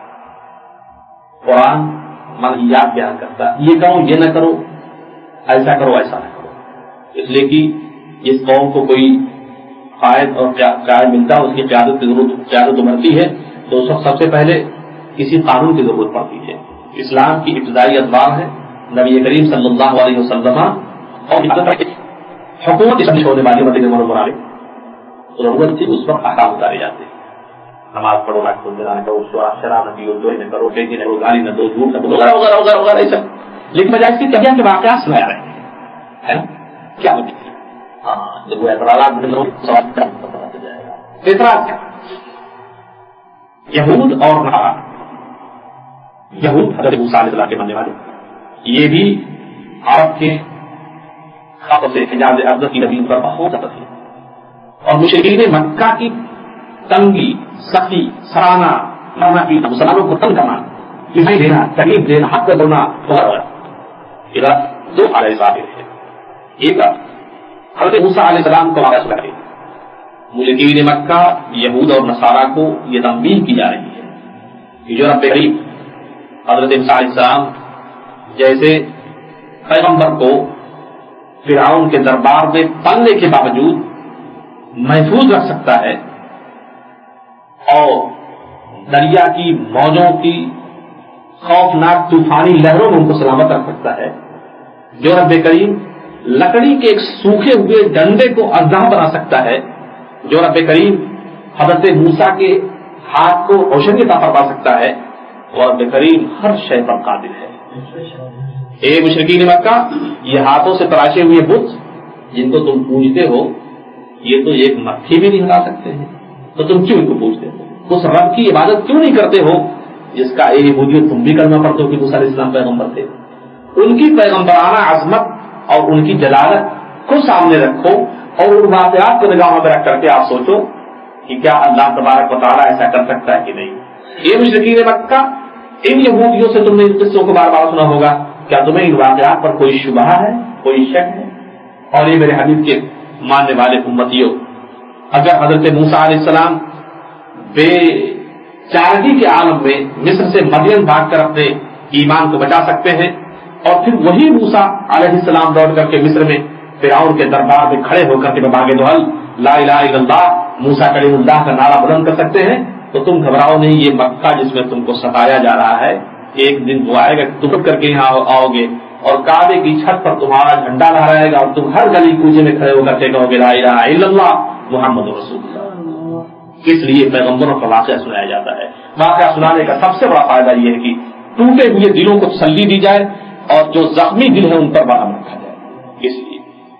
قرآن منہیات بیان کرتا، یہ کرو یہ نہ کرو، ایسا کرو ایسا نہ کرو، اس لیے کہ اس قوم کو کوئی قائد اور قائد ملتا ہے، اس کی قیادت کی ضرورت قیادت ابھرتی ہے تو اس وقت سب سے پہلے کسی قانون کی ضرورت پڑتی ہے۔ اسلام کی ابتدائی ادوار ہے نبی کریم صلی اللہ علیہ وسلم اور حکومت اس ہونے والی مدینہ منورہ میں ضرورت تھی، اس وقت احکام اتارے جاتے ہیں۔ نماز پڑھو لاکھ گزرانے کرو شراب نہ پیو دو نہ کرو بیٹی نہ کرو گالی نہ دو جھوٹ نہ بولو وغیرہ وغیرہ وغیرہ وغیرہ یہ سب. لیکن بجائے اس کی کبھی کے واقعات سنایا رہے ہیں ہے نا کیا ہوتی ہے. ہاں جب وہ اعتراضات پتہ جائے گا. اعتراض کیا یہود اور نصارا. یہود حضرت موسیٰ علیہ السلام کے ماننے والے یہ بھی عرب کے خاص سے حجاز ارض کی زمین پر بہت زیادہ تھے اور مشرکین مکہ کی تنگی سختی سرانا مرنا پینا مسلمانوں کو تنگ کرنا کسی دینا تکلیف دینا حق کر بولنا وغیرہ. ادھر دو علیہ السلام تھے. ایک حضرت موسیٰ علیہ السلام کو واقعہ سنا رہے مشرکین مکہ یہود اور نصارا کو یہ تنبیہ کی جا رہی ہے کہ جو رب کریم حضرت موسیٰ علیہ السلام جیسے پیغمبر کو فرعون کے دربار میں پلنے کے باوجود محفوظ رکھ سکتا ہے اور دریا کی موجوں کی خوفناک طوفانی لہروں میں ان کو سلامت رکھ سکتا ہے. جو رب کریم لکڑی کے ایک سوکھے ہوئے ڈنڈے کو اژدہا بنا سکتا ہے. جو رب کریم حضرت موسیٰ کے ہاتھ کو روشنی عطا فرما سکتا ہے اور رب کریم ہر شے پر قادر ہے. اے مشرکین مکہ یہ ہاتھوں سے تراشے ہوئے بت جن کو تم پوجتے ہو یہ تو ایک مکھی بھی نہیں ہلا سکتے ہیں تو تم کیوں ان کو پوجتے ہو؟ اس رب کی عبادت کیوں نہیں کرتے ہو جس کا اے یہودیت تم بھی کلمہ پڑھتے ہو کہ موسیٰ علیہ السلام پیغمبر تھے. ان کی پیغمبرانہ عظمت اور ان کی جلالت کو سامنے رکھو اور ان واقعات کو نگاہوں میں رکھ کر کے آپ سوچو کہ کیا اللہ تبارک و تعالیٰ ایسا کر سکتا ہے کہ نہیں. یہ مشرکین مکہ ان یہودیوں سے تم نے ان قصوں کو بار بار سنا ہوگا. کیا تمہیں ان واقعات پر کوئی شبہ ہے کوئی شک ہے؟ اور یہ میرے حدیث کے ماننے والے امتیوں اگر حضرت موسیٰ علیہ السلام بے چارگی کے عالم میں مصر سے مدین بھاگ کر اپنے ایمان کو بچا سکتے ہیں اور پھر وہی موسیٰ علیہ السلام دوڑ کر کے مصر میں فرعون کے دربار میں کھڑے ہو کر کے باغ دوحل لا الہ الا اللہ موسیٰ کلیم اللہ کا نعرہ بلند کر سکتے ہیں تو تم گھبراؤ نہیں. یہ مکہ جس میں تم کو ستایا جا رہا ہے ایک دن وہ آئے گا تم اٹھ کر کے یہاں آؤ گے اور کعبے کی چھت پر تمہارا جھنڈا لہرائے گا اور تم ہر گلی کوچے میں کھڑے ہو کر کے کہو گے لا الہ الا اللہ محمد رسول اللہ. اس لیے پیغمبروں کا واقعہ سنایا جاتا ہے. واقعہ سنانے کا سب سے بڑا فائدہ یہ ہے کہ ٹوٹے ہوئے دلوں کو تسلی دی جائے اور جو زخمی دل ہے ان پر برہم رکھا جائے. اس لیے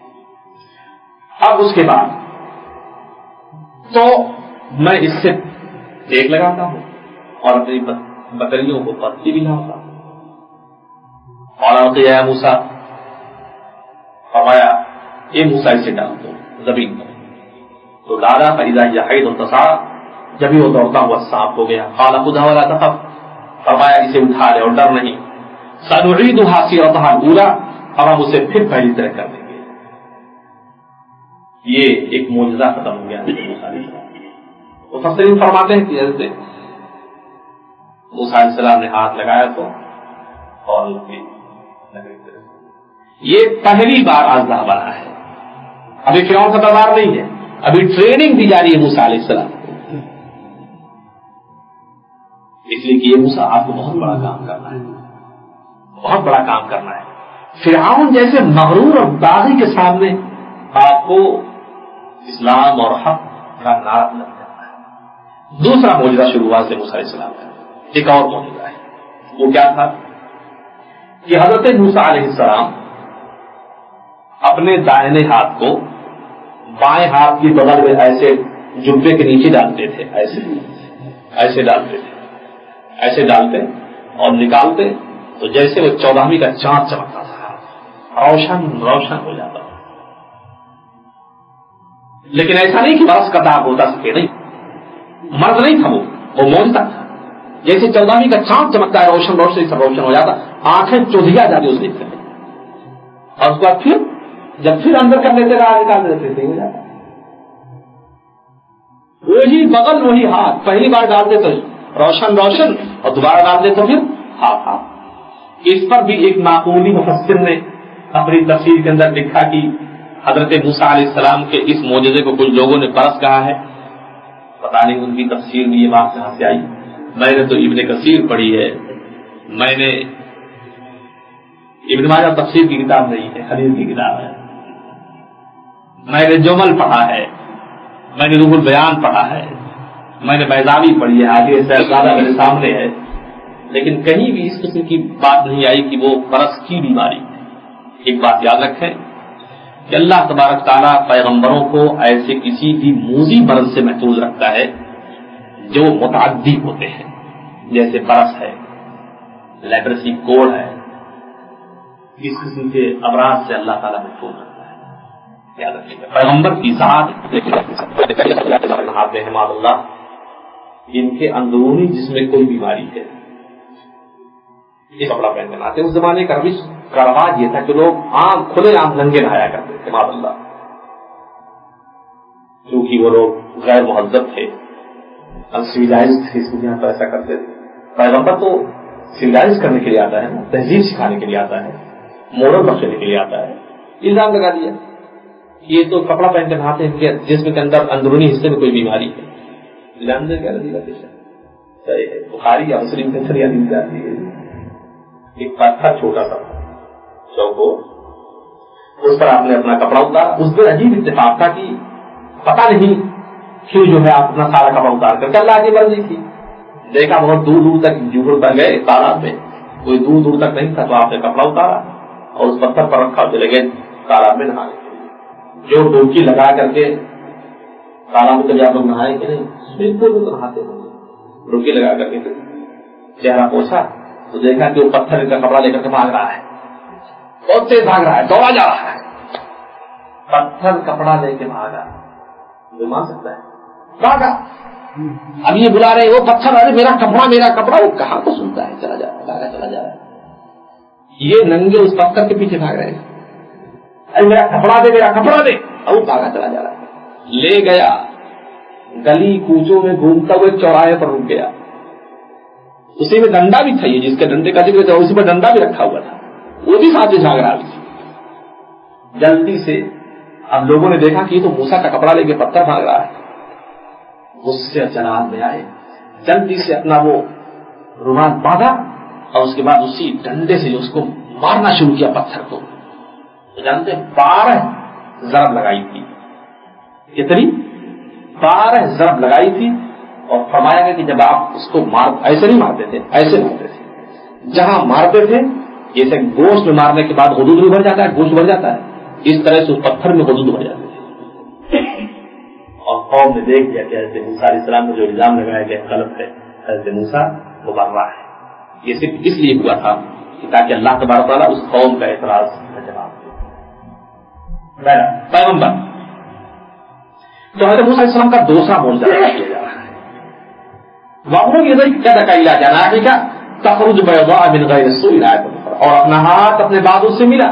اب اس کے بعد تو میں اس سے ٹیک لگاتا ہوں اور اپنی بکریوں کو پتلی بھی لاتا ہوں اور القیا موسیٰ فرمایا اے موسیٰ اسے ڈال دو زمین پر. تو ڈالا فإذا هي حيض تسعى جب ہی وہ دوڑتا ہوا سانپ ہو گیا. قال خذها ولا تخف فرمایا اسے اٹھا لے اور ڈر نہیں. سنعيدها سيرتها الأولى اور ہم اسے پھر پہلی طرح کر دیں گے. یہ ایک معجزہ ختم ہو گیا موسیٰ علیہ السلام. مفسرین فرماتے ہیں کہ حضرت موسیٰ علیہ السلام نے ہاتھ لگایا تو اور یہ پہلی بار اژدہا بنا ہے. ابھی فرعون کا دربار نہیں ہے. ابھی ٹریننگ دی جا رہی ہے موسیٰ علیہ السلام کو. اس لیے کہ یہ موسیٰ آپ کو بہت بڑا کام کرنا ہے بہت بڑا کام کرنا ہے. فرعون جیسے مغرور اور باغی کے سامنے آپ کو اسلام اور حق کا نعرہ بلند کرنا ہے. دوسرا معجزہ شروع ہوا سے موسیٰ علیہ السلام کا ایک اور معجزہ ہے. وہ کیا تھا کہ حضرت موسیٰ علیہ السلام اپنے دائنے ہاتھ کو بائیں ہاتھ کی بغل میں ایسے جبے کے نیچے ڈالتے تھے ایسے ایسے ڈالتے تھے ایسے ڈالتے اور نکالتے تو جیسے وہ چودہویں کا چاند چمکتا تھا روشن روشن ہو جاتا. لیکن ایسا نہیں کہ برس کا داغ ہوتا سکے نہیں مرض نہیں تھا وہ وہ معجزہ تھا. جیسے چودہویں کا چاند چمکتا ہے روشن روشن سب روشن ہو جاتا آنکھیں چودھیا جاتی اس دن اور اس کے بعد پھر جب پھر اندر کر لیتے رہا نکال دیتے تھے ہو جاتا. وہی بغل وہی ہاتھ پہلی بار ڈالتے تو روشن روشن اور دوبارہ ڈالتے تو پھر ہاتھ ہاتھ. اس پر بھی ایک معقولی مفسر نے اپنی تفسیر کے اندر لکھا کہ حضرت موسیٰ علیہ السلام کے اس معجزے کو کچھ لوگوں نے برس کہا ہے. پتہ نہیں ان کی تفسیر میں یہ بات کہاں سے آئی. میں نے تو ابن کثیر پڑھی ہے. میں نے ابن ماجہ تفسیر کی کتاب نہیں ہے حدیث کی کتاب ہے. میں نے جمل پڑھا ہے. میں نے روح البیان پڑھا ہے. میں نے بیضاوی پڑھی ہے، آگے زیادہ میرے سامنے ہے، لیکن کہیں بھی اس قسم کی بات نہیں آئی کہ وہ برس کی بیماری ہے۔ ایک بات یاد رکھیں کہ اللہ تبارک تعالیٰ پیغمبروں کو ایسے کسی بھی موذی مرض سے محفوظ رکھتا ہے جو متعدی ہوتے ہیں، جیسے برس ہے، لیپرسی کوڑ ہے، اس قسم کے امراض سے اللہ تعالیٰ محفوظ رکھتا ہے۔ یاد رکھیے گا پیغمبر کی ذات احمد اللہ ان کے اندرونی جسم میں کوئی بیماری ہے یہ کپڑا پہن کر آتے۔ اس زمانے کا روش کا رواج یہ تھا کہ لوگ عام کھلے عام ننگے نہایا کرتے تھے معاذ اللہ، کیونکہ وہ لوگ غیر مہذب تھے، سویلائز تھے، اس دنیا پر ایسا کرتے تھے۔ پیغمبر تو سویلائز کرنے کے لیے آتا ہے، تہذیب سکھانے کے لیے آتا ہے، مورل بخشنے کے لیے آتا ہے۔ الزام لگا دیا یہ تو کپڑا پہن کر نہاتے ہیں جسم کے اندر اندرونی حصے میں کوئی بیماری ہے۔ الزام نے کیا لگا صحیح ہے، بخاری یا مسلم کے اندر یاد جاتی ہے ایک پتھر چھوٹا سا چوکو، اس پر آپ نے اپنا کپڑا اتارا۔ اس دن عجیب اتفاق تھا کہ پتہ نہیں کیوں جو ہے آپ اپنا سارا کپڑا اتار کر کے اللہ کی مرضی تھی، دیکھا بہت دور دور تک جوڑ پر گئے تالاب میں، کوئی دور دور تک نہیں تھا تو آپ نے کپڑا اتارا اور اس پتھر پر رکھا، چلے گئے تالاب میں نہانے کے لیے۔ جو ڈوبکی لگا کر کے تالاب میں کبھی آپ لوگ نہائے کہ نہیں، بالکل تو نہاتے ہیں، ڈوبکی لگا کر کے چہرہ پوچھا تو دیکھا کہ وہ پتھر کا کپڑا لے کر کے بھاگ رہا ہے، بہت تیز بھاگ رہا ہے، دوڑا جا رہا ہے، پتھر کپڑا لے کے بھاگا، جو مان سکتا ہے بھاگا۔ اب یہ بلا رہے وہ پتھر، ارے میرا کپڑا میرا کپڑا، وہ کہاں کو سنتا ہے، چلا جا رہا ہے، بھاگا چلا جا رہا ہے۔ یہ ننگے اس پتھر کے پیچھے بھاگ رہے ہیں، ارے میرا کپڑا دے میرا کپڑا دے، اور وہ بھاگا چلا جا رہا ہے۔ لے گیا گلی کوچوں میں گھومتا ہوئے چوراہے پر رک گیا، اسی میں ڈنڈا بھی تھا، یہ جس کے ڈنڈے کا ذکر تھا اسی پر ڈنڈا بھی رکھا ہوا تھا، وہ بھی ساتھ بھاگ رہا تھا جلدی سے۔ اب لوگوں نے دیکھا کہ یہ تو موسیٰ کا کپڑا لے کے پتھر بھاگ رہا ہے، غصے جلال میں آئے، جلدی سے اپنا وہ رومال باندھا اور اس کے بعد اسی ڈنڈے سے اس کو مارنا شروع کیا پتھر کو۔ جانتے بارہ ضرب لگائی تھی، کتنی؟ بارہ ضرب لگائی تھی، اور فرمایا گیا کہ جب آپ اس کو مار ایسے نہیں مارتے تھے، ایسے مارتے تھے، جہاں مارتے تھے جیسے گوشت میں مارنے کے بعد حدود بھی بھر جاتا ہے، گوشت بھر جاتا ہے، اس طرح سے اس پتھر میں حدود بھر جاتے تھے۔ اور قوم نے دیکھ لیا کہ حضرت موسیٰ علیہ السلام نے جو الزام لگایا کہ غلط ہے، حضرت موسیٰ وہ بر رہا ہے۔ یہ صرف اس لیے ہوا تھا کہ تاکہ اللہ تبارک تعالیٰ اس قوم کا اعتراض کا جواب دے۔ پیغمبر تو حضرت موسیٰ علیہ السلام کا دوسرا معجزہ کیا جا رہا ہے، وَأَمْرُ يَدَيْكَ إِلَىٰ جَنَاحِكَ تَخْرُجُ بَيْضَاءَ مِنْ غَيْرِ سُوءٍ، اور اپنا ہاتھ اپنے بازو سے ملا،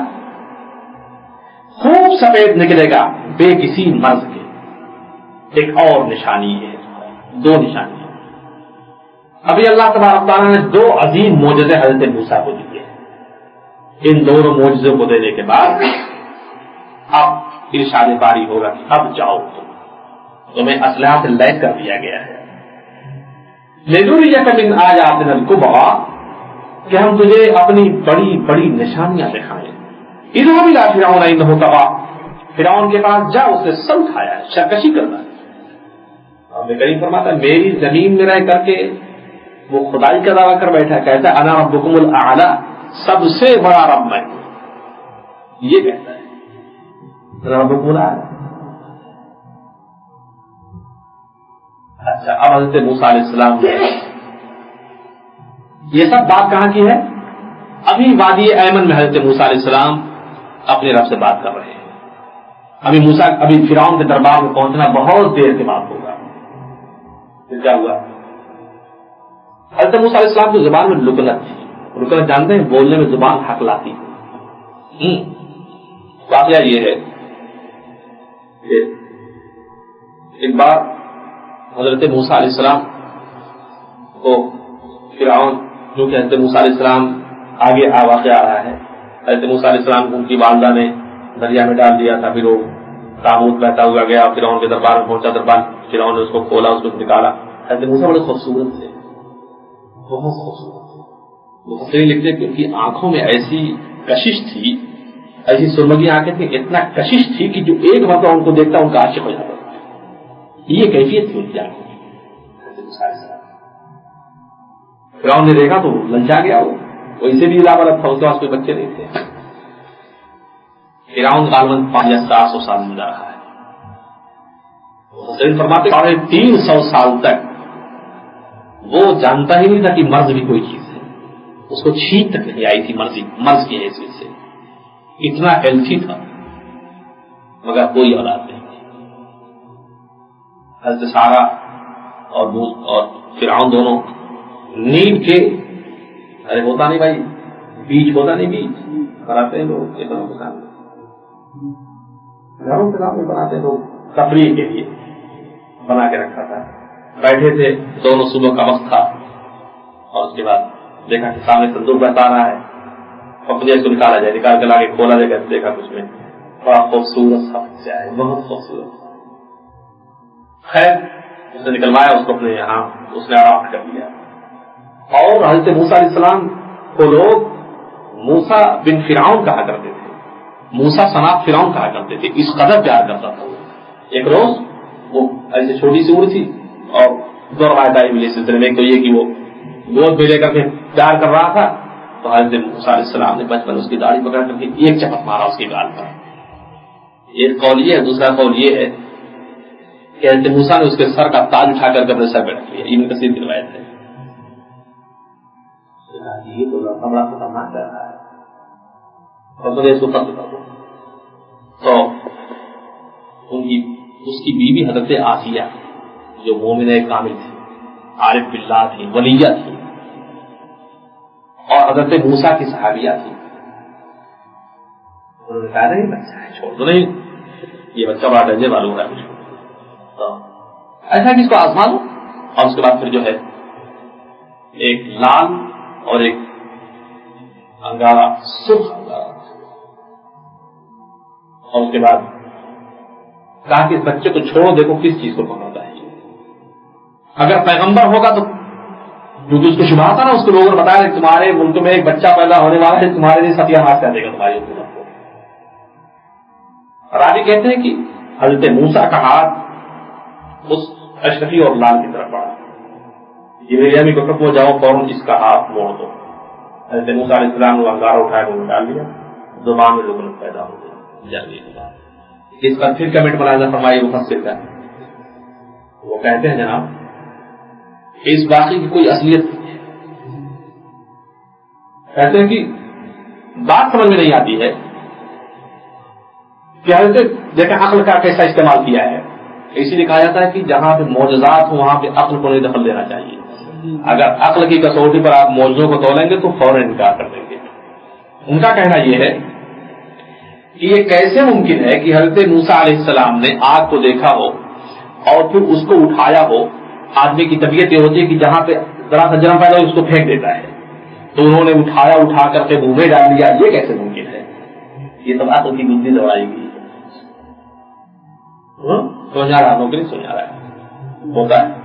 خوب سفید نکلے گا بے کسی مرض کے۔ ایک اور نشانی ہے، دو نشانی ہے۔ ابھی اللہ تبارک تعالیٰ نے دو عظیم معجزے حضرت موسیٰ کو دیے، ان دونوں معجزوں کو دینے کے بعد اب ارشاد باری ہوگا کہ اب جاؤ تمہیں اسلحہ سے لیس کر دیا گیا ہے، لِنُرِيَكَ مِنْ آيَاتِنَا الْكُبْرَىٰ، کہ ہم تجھے اپنی بڑی بڑی نشانیاں دکھائیں۔ اذهب إلى فرعون إنه طغى، فرعون کے پاس جا، اسے سر اٹھایا ہے، سرکشی کرنا ہے۔ اور کریم فرماتا ہے میری زمین میں رہ کر کے وہ خدائی کا دعویٰ کر بیٹھا، کہتا ہے انا ربکم الاعلی، سب سے بڑا رب میں، یہ کہتا ہے ربکم الاعلی۔ اچھا اب حضرت موسیٰ علیہ السلام یہ سب بات کہاں کی ہے؟ ابھی وادی ایمن میں حضرت موسیٰ علیہ السلام اپنے رب سے بات کر رہے ہیں۔ ابھی موسیٰ ابھی فرعون کے دربار میں پہنچنا بہت دیر کے بعد ہوگا۔ پھر کیا ہوا؟ حضرت موسیٰ علیہ السلام کی زبان میں لکنت تھی، لکنت جانتے ہیں بولنے میں زبان ہکلاتی تھی۔ واقعہ یہ ہے کہ ایک بار حضرت موسیٰ علیہ السلام کو فرعون، جو کہ حضرت موسیٰ علیہ السلام آگے آ واقعہ آ رہا ہے، حضرت موسیٰ علیہ السلام کو ان کی والدہ نے دریا میں ڈال دیا تھا، پھر وہ تابوت بہتا ہوا گیا، فرعون کے دربار میں پہنچا، دربار فرعون نے اس کو کھولا، اس کو نکالا۔ حضرت موسیٰ بڑے خوبصورت تھے، بہت خوبصورت تھے، وہ خوبصورت لکھتے کیونکہ آنکھوں میں ایسی کشش تھی، ایسی سرمگی آنکھیں تھیں، اتنا کشش تھی کہ جو ایک مرتبہ ان کو دیکھتا ان کا عاشق ہو جاتا تھا، یہ کیفیت تھی ان کی آنکھوں کی۔ موسیٰ علیہ السلام. فرعون نے دیکھا تو للچا گیا, وہ ویسے بھی لاپرواہ تھا, اس کے پاس کوئی بچے نہیں تھے. فرعون غالباً پانچ یا سات سو سال زندہ رہا ہے. حسین فرماتے ساڑھے تین سو سال تک وہ جانتا ہی نہیں تھا کہ مرض بھی کوئی چیز ہے, اس کو چھینک تک نہیں آئی تھی مرضی مرض کی حیثیت سے. اتنا ہیلتھی تھا مگر کوئی اولاد نہیں تھی. حضرت سارا اور اور فرعون دونوں نیند کے, ارے ہوتا نہیں بھائی بیج ہوتا نہیں, بیج بناتے ہیں لوگ اتنوں کے سامنے, گھروں کے سامنے بناتے ہیں لوگ تفریح کے لیے بنا کے رکھا تھا. بیٹھے تھے دونوں, صبح کا وقت تھا, اور اس کے بعد دیکھا کہ سامنے صندوق بتا رہا ہے, پکڑے اس کو نکالا جائے, نکال کے لا کے کھولا جائے, دیکھا کچھ میں بڑا خوبصورت سا بچہ ہے, بہت خوبصورت. خیر اس نے نکلوایا اس کو اپنے یہاں, اس نے آرام کر لیا. اور حضرت موسیٰ علیہ السلام کو لوگ موسیٰ بن فرعون کہا کرتے تھے, موسیٰ صنعت فرعون کہا کرتے تھے, اس قدر پیار کرتا تھا وہ. ایک روز وہ ایسے چھوٹی سی عمر تھی اور دو روایت آئی ملی سلسلے میں. ایک تو یہ کہ وہ گود میں لے کر کے پیار کر رہا تھا, تو حضرت موسیٰ علیہ السلام نے بچپن اس کی داڑھی پکڑ کر کے ایک چپت مارا اس کے گال پر. ایک قول یہ ہے, دوسرا قول یہ ہے کہ حضرت موسیٰ نے اس کے سر کا تاج اٹھا کر اپنے سر پہ رکھ لیا. ابن کثیر کی روایت ہے. یہ تو بڑا خطرناک کر رہا ہے, اور مجھے اس کو قتل کر دو. تو ان کی اس کی بیوی حضرت آسیہ جو مومنہ کامل تھی, عارف باللہ تھی, ولیہ تھی, اور حضرت موسیٰ کی صحابیہ تھی. انہوں نے کہا نہیں بچہ ہے, چھوڑ دو, نہیں یہ بچہ بڑا ڈنجر معلوم ہو رہا ہے مجھ کو, تو ایسا کہ اس کو آزما لو. اور اس کے بعد پھر جو ہے ایک لال اور ایک انگارا سرخ انگارا, اور اس کے بعد کہا کہ اس بچے کو چھوڑو, دیکھو کس چیز کو پکڑتا ہے. اگر پیغمبر ہوگا تو کیونکہ اس کو شبہ تھا نا, اس کو لوگوں نے بتایا کہ تمہارے ملک میں ایک بچہ پیدا ہونے والا ہے, تمہارے لیے ستیہ ناش کر دے گا تمہاری حکومت کو. راوی کہتے ہیں کہ حضرت موسیٰ کا ہاتھ اس اشرفی اور لال کی طرف بڑھا, جبریل امین کو کہو جاؤ فوراً اس کا ہاتھ موڑ دو. حضرت موسیٰ علیہ السلام نے انگارہ اٹھایا وہ ڈال دیا, زبان میں لکنت پیدا ہو گئی. اس پر پھر کمنٹ بنانا فرمائیے مفسر کا. وہ کہتے ہیں جناب اس باقی کی کوئی اصلیت نہیں ہے. کہتے ہیں کہ بات سمجھ میں نہیں آتی ہے کہ حضرت دیکھیں عقل کا کیسا استعمال کیا ہے. اسی لیے کہا جاتا ہے کہ جہاں پہ معجزات ہوں وہاں پہ عقل کو نہیں دخل دینا چاہیے. اگر عقل کی کسوٹی پر آپ معجزوں کو تولیں گے تو فوراً انکار کر دیں گے. ان کا کہنا یہ ہے کہ یہ کیسے ممکن ہے کہ حضرت موسیٰ علیہ السلام نے آگ کو دیکھا ہو اور پھر اس کو اٹھایا ہو. آدمی کی طبیعت یہ ہوتی ہے کہ جہاں پہ ذرا سا جرم پیدا ہو اس کو پھینک دیتا ہے, تو انہوں نے اٹھایا, اٹھا کر کے منہ میں ڈال دیا. یہ کیسے ممکن ہے؟ یہ سب عقل کی بندی دوڑائی گئی. سمجھا رہا نوکری سمجھا رہا ہے ہوتا ہے.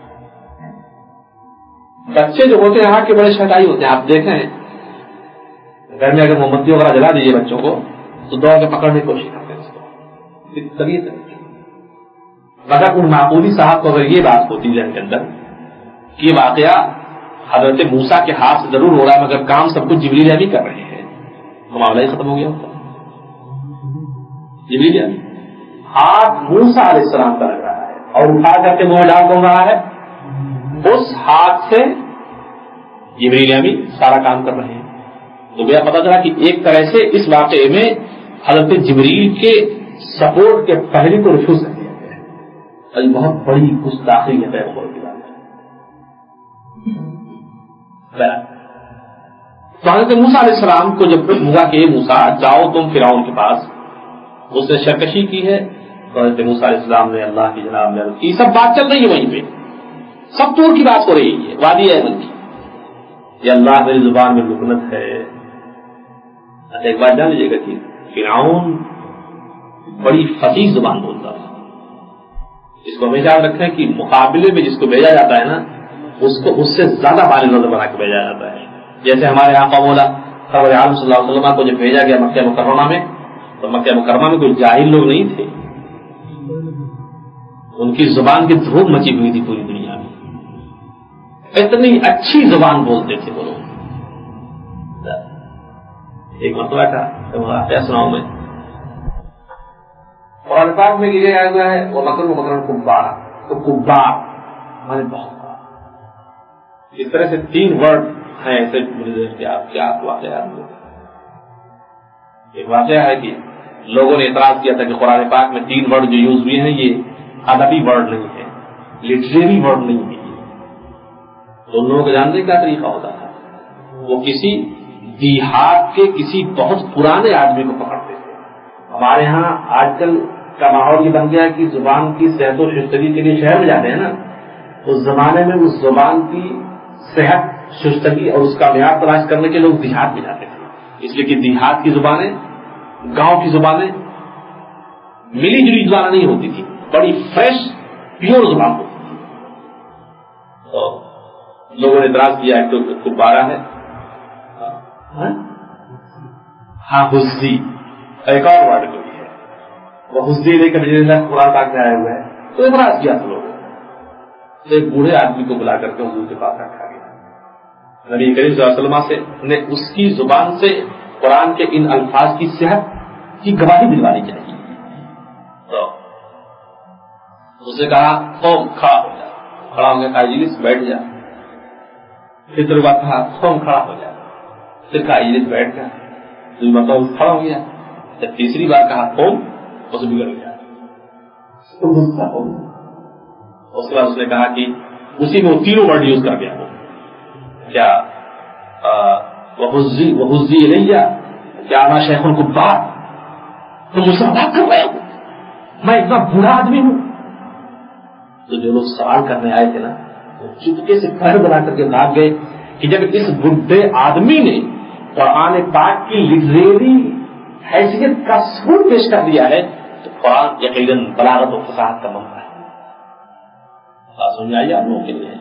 بچے جو ہوتے ہیں یہاں کے بڑے شہدائی ہوتے ہیں. آپ دیکھیں گھر میں اگر موم بتی وغیرہ جلا دیجیے بچوں کو تو دوڑ کے پکڑنے کی کوشش کرتے ہیں اس کو. طبیعت مگر ان معقولی صاحب کو اگر یہ بات ہوتی ذہن کے اندر کہ یہ واقعہ حضرت موسیٰ کے ہاتھ سے ضرور ہو رہا ہے مگر کام سب کچھ جبریل امین کر رہے ہیں, تو معاملہ ہی ختم ہو گیا ہوتا. جبریل امین ہاتھ موسیٰ علیہ السلام کا لگ رہا ہے اور اٹھا کر کے منہ ڈال کون رہا ہے, اس ہاتھ سے جبریل امین سارا کام کر رہے ہیں. تو مجھے پتا چلا کہ ایک طرح سے اس واقعے میں حضرت جبریل کے سپورٹ کے پہلے کو ریفیوز کر دیا گیا ہے. بہت بڑی گستاخی ہے پیغمبر کی بات. تو حضرت موسیٰ علیہ السلام کو جب ہوا کہ موسیٰ جاؤ تم فرعون کے پاس, اس نے سرکشی کی ہے, تو حضرت موسیٰ علیہ السلام نے اللہ کی جناب میں کی. سب بات چل رہی ہے وہیں پہ, سب طور کی بات ہو رہی ہے وادی ایمن کی. یہ اللہ میری زبان میں لکنت ہے. اچھا ایک بات جان لیجیے گا کہ فرعون بڑی فصیح زبان بولتا تھا. اس کو ہمیشہ یاد رکھیں کہ مقابلے میں جس کو بھیجا جاتا ہے نا اس کو اس سے زیادہ بالغ بنا کے بھیجا جاتا ہے. جیسے ہمارے آقا مولا سرور عالم صلی اللہ علیہ وسلم کو جب بھیجا گیا مکہ مکرمہ میں, تو مکہ مکرمہ میں کوئی جاہل لوگ نہیں تھے. ان کی زبان کی دھوم مچی ہوئی تھی پوری دنیا میں. اتنی اچھی زبان بولتے تھے وہ لوگ. ایک مسئلہ تھا سناؤں میں قرآن پاک میں یہ آیا ہوا ہے وہ مکر و مکر کبار. تو کبار ہمارے بہت بڑا. اس طرح سے تین ورڈ ہیں ایسے کہ آپ کیا واقعہ. ایک واقعہ ہے کہ لوگوں نے اعتراض کیا تھا کہ قرآن پاک میں تین ورڈ جو یوز ہوئے ہیں یہ ادبی ورڈ نہیں ہے, لٹریری ورڈ نہیں ہے. تو ان لوگوں کو جاننے کا کیا طریقہ ہوتا تھا, وہ کسی دیہات کے کسی بہت پرانے آدمی کو پکڑتے تھے. ہمارے ہاں آج کل کا ماحول یہ بن گیا کہ زبان کی صحت و شستگی کے لیے شہر میں جاتے ہیں نا, اس زمانے میں اس زبان کی صحت شستگی اور اس کا معیار تلاش کرنے کے لوگ دیہات میں جاتے تھے. اس لیے کہ دیہات کی زبانیں گاؤں کی زبانیں ملی جلی زبانیں نہیں ہوتی تھی, بڑی فریش پیور زبان ہوتی تھی. تو لوگوں نے اعتراض کیا ہے تو کبارہ ہے, ہاں حزی ایک اور ورڈ کو بھی ہے, وہ حزی لے کر قرآن پاک میں آئے ہوئے ہیں. تو اعتراض کیا تھا لوگوں نے. تو ایک بوڑھے آدمی کو بلا کر کے حضور کے پاس رکھا گیا. نبی کریم صلی اللہ علیہ وسلم سے نے اس کی زبان سے قرآن کے ان الفاظ کی صحت کی گواہی دلوانی چاہیے. تو اس نے کہا قوم کھڑا ہو جا. کھڑا ہو گیا, کہا اجلس بیٹھ جا. پھر تیرے بات کہا قوم کھڑا ہو جا. پھر کہا اجلس بیٹھ جا. مطلب کھڑا ہو گیا. جب تیسری بار کہا قوم, اس بگڑ گیا. اس کے بعد اس نے کہا کہ اسی میں وہ تینوں ورڈ یوز کر گیا. وہ کیا وحزی الیہ کیا انا شیخ الکبار, تو مجھ سے بات کر رہے ہو, میں اتنا برا آدمی ہوں. تو جو لوگ سوال کرنے آئے تھے نا وہ چپکے سے پیر بنا کر کے بھاگ گئے کہ جب اس بڈھے آدمی نے قرآن پاک کی لٹریری حیثیت کا ثبوت پیش کر دیا ہے تو قرآن یقیناً بلاغت و فصاحت کا منبع ہے. سمجھ آئیے آپ لوگوں کے لیے.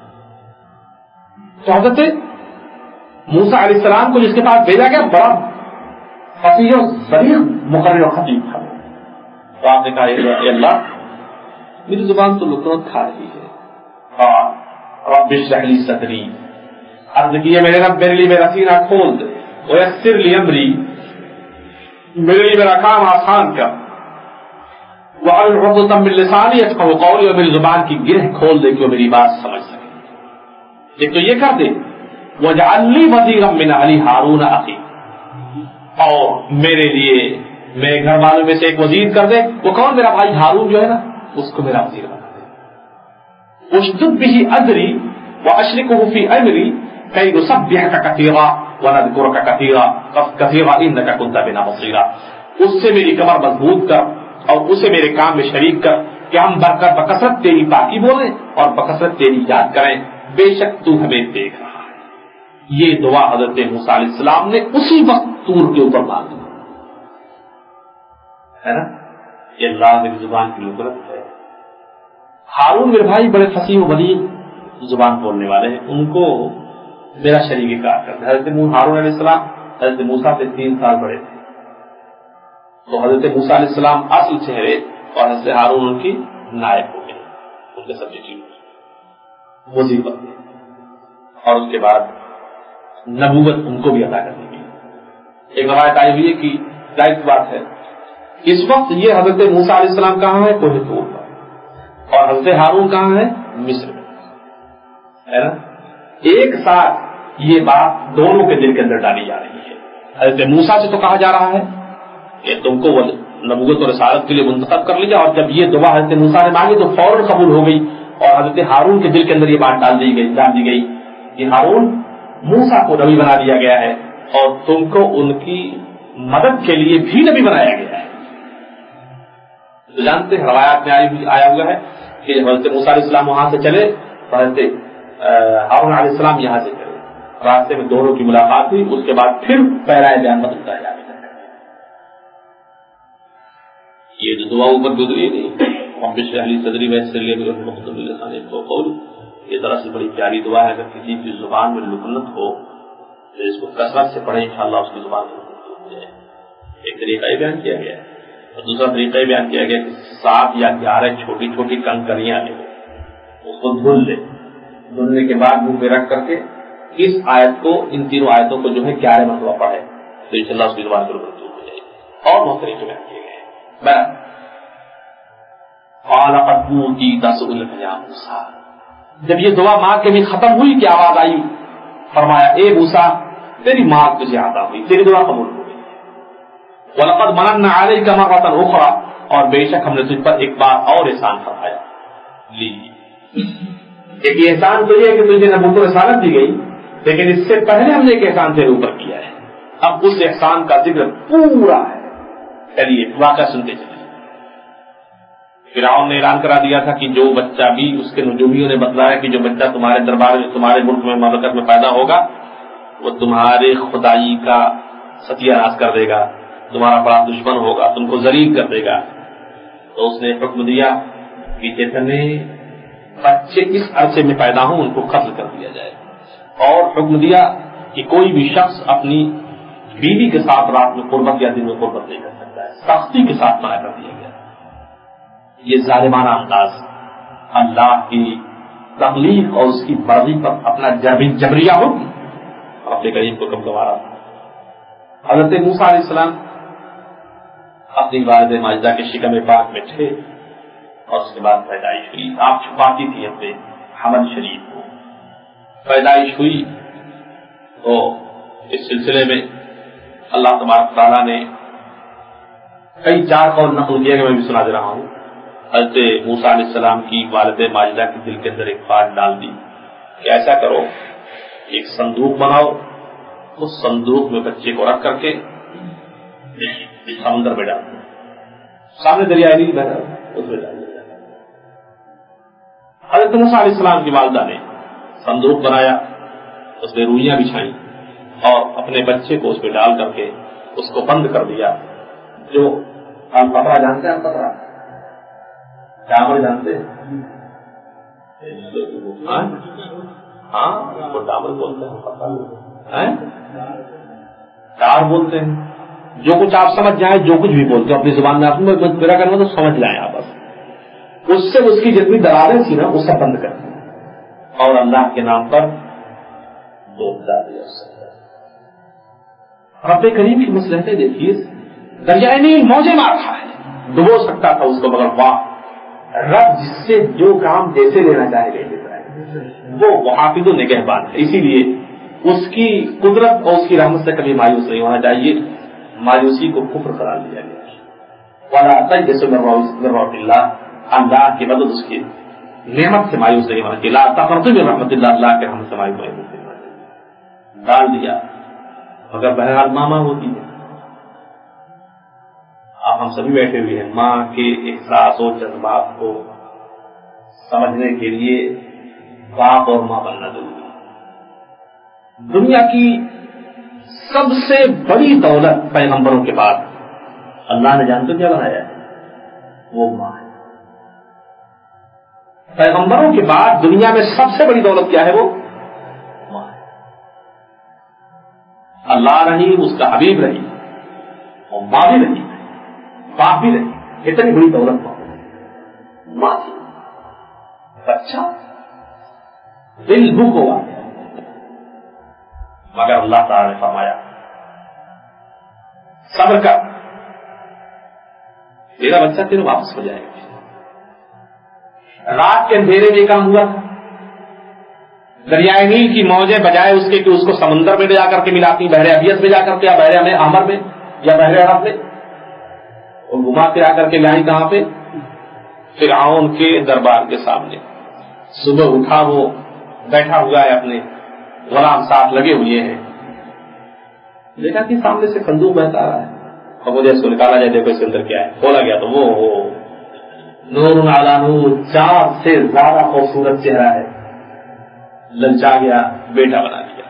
تو حضرت موسیٰ علیہ السلام کو جس کے پاس بھیجا گیا بڑا فصیح و بلیغ مقرر و خطیب تھا. تو آپ نے کہا اے اللہ میری زبان تو لکنت کھا رہی ہے. رب اشرح لی صدری, عرض کیے میرے رب میرے لیے میرا سینہ کھول دے. ویسر لی امری, میرے لیے میرا کام آسان کر. وَأَحْلُلْ عُقْدَةً مِّن لِّسَانِي يَفْقَهُوا قَوْلِي, اور میری زبان کی گرہ کھول دے کہ وہ میری بات سمجھ سکے. ایک تو یہ کر دے وَاجْعَلْ لِي وَزِيرًا مِّنْ أَهْلِي هَارُونَ أَخِي, اور میرے لیے میرے گھر والوں میں سے ایک وزیر کر دے. وہ کون؟ میرا بھائی ہارون جو ہے نا, اس کو میرا وزیر بنا دے. اشدد به اذری واشركه في امری كي نسبحك كثيرا ونذكرك كثيرا كثيرا انك كنت بنا بصيرا. اس سے میری کمر مضبوط کر اور اسے میرے کام میں شریک کر کہ ہم برکت بکثرت تیری پاکی بولیں اور بکثرت تیری یاد کریں, بے شک تو ہمیں دیکھ رہا ہے. یہ دعا حضرت موسیٰ علیہ السلام نے اسی وقت طور کے اوپر مانگی ہے نا. یہ اللہ میری زبان کی لغت ہے. ہارون میرے بھائی بڑے فصیح و بلیغ زبان بولنے والے ہیں, ان کو میرا شریک کار کرتے. حضرت ہارون علیہ السلام حضرت موسیٰ سے تین سال بڑے تھے. تو حضرت موسیٰ علیہ السلام اصل چہرے اور حضرت ہارون ان کی نائب ہو گئے, ان کے سبجیکٹ وزیر بن گئے. اور اس کے بعد نبوت ان کو بھی عطا کر دی گئی. ایک روایت آئی ہوئی ہے کہ ظاہر بات ہے اس وقت یہ حضرت موسیٰ علیہ السلام کہاں ہے؟ کوہ طور پر, اور حضرت ہارون کہاں ہے؟ مصر میں ہے نا. ایک ساتھ یہ بات دونوں کے دل کے اندر ڈالی جا رہی ہے. حضرت موسیٰ سے تو کہا جا رہا ہے کہ تم کو نبوت اور رسالت کے لیے منتخب کر لیا, اور جب یہ دعا حضرت موسیٰ نے مانگی تو فوراً قبول ہو گئی. اور حضرت ہارون کے دل کے اندر یہ بات ڈال دی گئی ڈال دی گئی کہ ہارون موسیٰ کو نبی بنا دیا گیا ہے اور تم کو ان کی مدد کے لیے بھی نبی بنایا گیا ہے. تو جانتے ہیں روایات میں آیا ہوا ہے کہ جب حضرت موسیٰ علیہ السلام وہاں سے چلے تو حضرت ہارون علیہ السلام یہاں سے چلے. راستے میں دونوں کی ملاقات ہوئی. اس کے بعد پھر پیرائے بیان بدلتا ہے. یہ جو دعا اوپر گزری نہیں رب اشرح لی صدری ویسر لی امری واحلل عقدۃ من لسانی یفقهوا قولی, یہ دراصل بڑی پیاری دعا ہے. اگر کسی کی زبان میں لکنت ہو تو اس کو کثرت سے پڑھیں, انشاءاللہ اس کی زبان میں لکنت ہو جائے. ایک طریقہ یہ بیان کیا گیا ہے, اور دوسرا طریقہ یہ بیان کیا گیا کہ سات یا گیارہ چھوٹی چھوٹی کنکریاں لے اس کو دھل لے, دھلنے کے بعد منہ میں رکھ کر کے اس آیت کو، ان تینوں آیتوں کو جو ہے گیارہ مرتبہ پڑھے تو انشاءاللہ اس کی زبان پر دور ہو جائے گی۔ اور بہت طریقے بیان کیے گئے ہیں۔ قال قد اوتیت سؤلک یا موسیٰ، جب یہ دعا ماں کے بھی ختم ہوئی کہ آواز آئی، فرمایا اے موسیٰ تیری ماں تجھے عطا ہوئی، تیری دعا قبول ہو گئی۔ وَلَقَدْ مَنَنَّا عَلَيْكَ مَرَّةً أُخْرَىٰ، اور بے شک ہم نے تجھ پر ایک بار اور احسان فرمایا۔ لی ایک احسان تو یہ ہے کہ تجھے نبوت و رسالت دی گئی، لیکن اس سے پہلے ہم نے ایک احسان تیرے اوپر کیا ہے، اب اس احسان کا ذکر پورا ہے۔ چلیے واقعہ سنتے چلیے۔ فرعون نے اعلان کرا دیا تھا کہ جو بچہ بھی، اس کے نجومیوں نے بتلایا کہ جو بچہ تمہارے دربار میں، تمہارے ملک میں، مملکت میں پیدا ہوگا وہ تمہارے خدائی کا ستیہ ناش کر دے گا، تمہارا بڑا دشمن ہوگا، تم کو ذلیل کر دے گا۔ تو اس نے حکم دیا کہ جتنے بچے اس عرصے میں پیدا ہوں ان کو قتل کر دیا جائے، اور حکم دیا کہ کوئی بھی شخص اپنی بیوی کے ساتھ رات میں قربت یا دن میں قربت نہیں کر سکتا ہے، سختی کے ساتھ منع کر دیا گیا۔ یہ ظالمانہ انداز اللہ کی تخلیق اور اس کی مرضی پر اپنا جبریہ حکم اپنے قریب کو کم گوارا تھا۔ حضرت موسیٰ علیہ السلام اپنی والد ماجدہ کے شکم پاک میں تھے اور اس کے بعد پیدائش ہوئی۔ آپ چھپاتی تھی اپنے حمل شریف کو۔ پیدائش ہوئی تو اس سلسلے میں اللہ تبارک تعالیٰ نے کئی چار قول نقل کیے کہ میں بھی سنا دے رہا ہوں۔ حضرت موسیٰ علیہ السلام کی والد ماجدہ کے دل کے اندر ایک بات ڈال دی کہ ایسا کرو، ایک صندوق بناؤ، اس صندوق میں بچے کو رکھ کر کے سمندر میں ڈال دو، سامنے دریائے نیل بہتا اس میں ڈال دیا۔ حضرت موسیٰ علیہ السلام کی والدہ نے صندوق بنایا، اس میں روئیاں بچھائیں اور اپنے بچے کو اس میں ڈال کر کے اس کو بند کر دیا۔ جو ہم پترا جانتے ہیں، پترا ڈامر جانتے ہیں؟ ہاں وہ ڈامر بولتے ہیں، تار بولتے ہیں، جو کچھ آپ سمجھ جائیں، جو کچھ بھی بولتے ہیں اپنی زبان میں، آپ میں میرا کرنا تو سمجھ لائیں آپ بس۔ اس سے اس کی جتنی دراریں تھی نا وہ سب بند کر دی اور اللہ کے نام پر دو دیا۔ رب کریم کی مصلحتیں دیکھیے، دریائے نیل موجیں مار رہا ہے، ڈبو سکتا تھا اس کو، مگر واہ رب جس سے جو کام جیسے لینا چاہے لے لیتا ہے، وہ حافظ و نگہبان ہے۔ اسی لیے اس کی قدرت اور اس کی رحمت سے کبھی مایوس نہیں ہونا چاہیے، مایوسی کو کفر قرار دیا گیا۔ ولا تیأسوا من روح اللہ، اللہ کی مدد اس کی نعمت سے مایوس نہیں ہونا چاہیے۔ لا تقنطوا من رحمت اللہ، اللہ کے رحمت سے مایوس نہیں ہونا چاہیے۔ ڈال دیا مگر بہرحال ماما ہوتی ہے۔ اب ہم سبھی بیٹھے ہوئے ہیں، ماں کے احساس و جذبات کو سمجھنے کے لیے باپ اور ماں بننا ضروری ہے۔ دنیا کی سب سے بڑی دولت پیغمبروں کے بعد اللہ نے جانتے کیا بنایا ہے؟ وہ ماں ہے۔ پیغمبروں کے بعد دنیا میں سب سے بڑی دولت کیا ہے؟ وہ ماں ہے۔ اللہ رحیم، اس کا حبیب رحیم، اور ماں بھی رحیم، باپ بھی رہی، اتنی بڑی دولت ماں تھی۔ بچہ دل بھوک ہوا مگر اللہ تعالی نے فرمایا صبر کر، تیرا بچہ تیرے واپس ہو جائے گا۔ رات کے اندھیرے میں کام ہوا تھا، دریائے نیل کی موجیں بجائے اس کے کہ اس کو سمندر میں لے جا کر کے ملاتی، بحر ابیض میں جا کر کے، یا بحر میں احمر میں، یا بحر عرب میں، اور گھما کے آ کر کے لائی کہاں پہ؟ فرعون کے دربار کے سامنے۔ صبح اٹھا، وہ بیٹھا ہوا ہے، اپنے غلام ساتھ لگے ہوئے ہیں، دیکھا کہ سامنے سے صندوق بہتا رہا ہے، اور مجھے اس کو نکالا جائے، دیکھو اس کے اندر کیا ہے۔ کھولا گیا تو وہ نور علی نور، چاند سے زیادہ خوبصورت چہرہ ہے، للچا گیا، بیٹا بنا دیا۔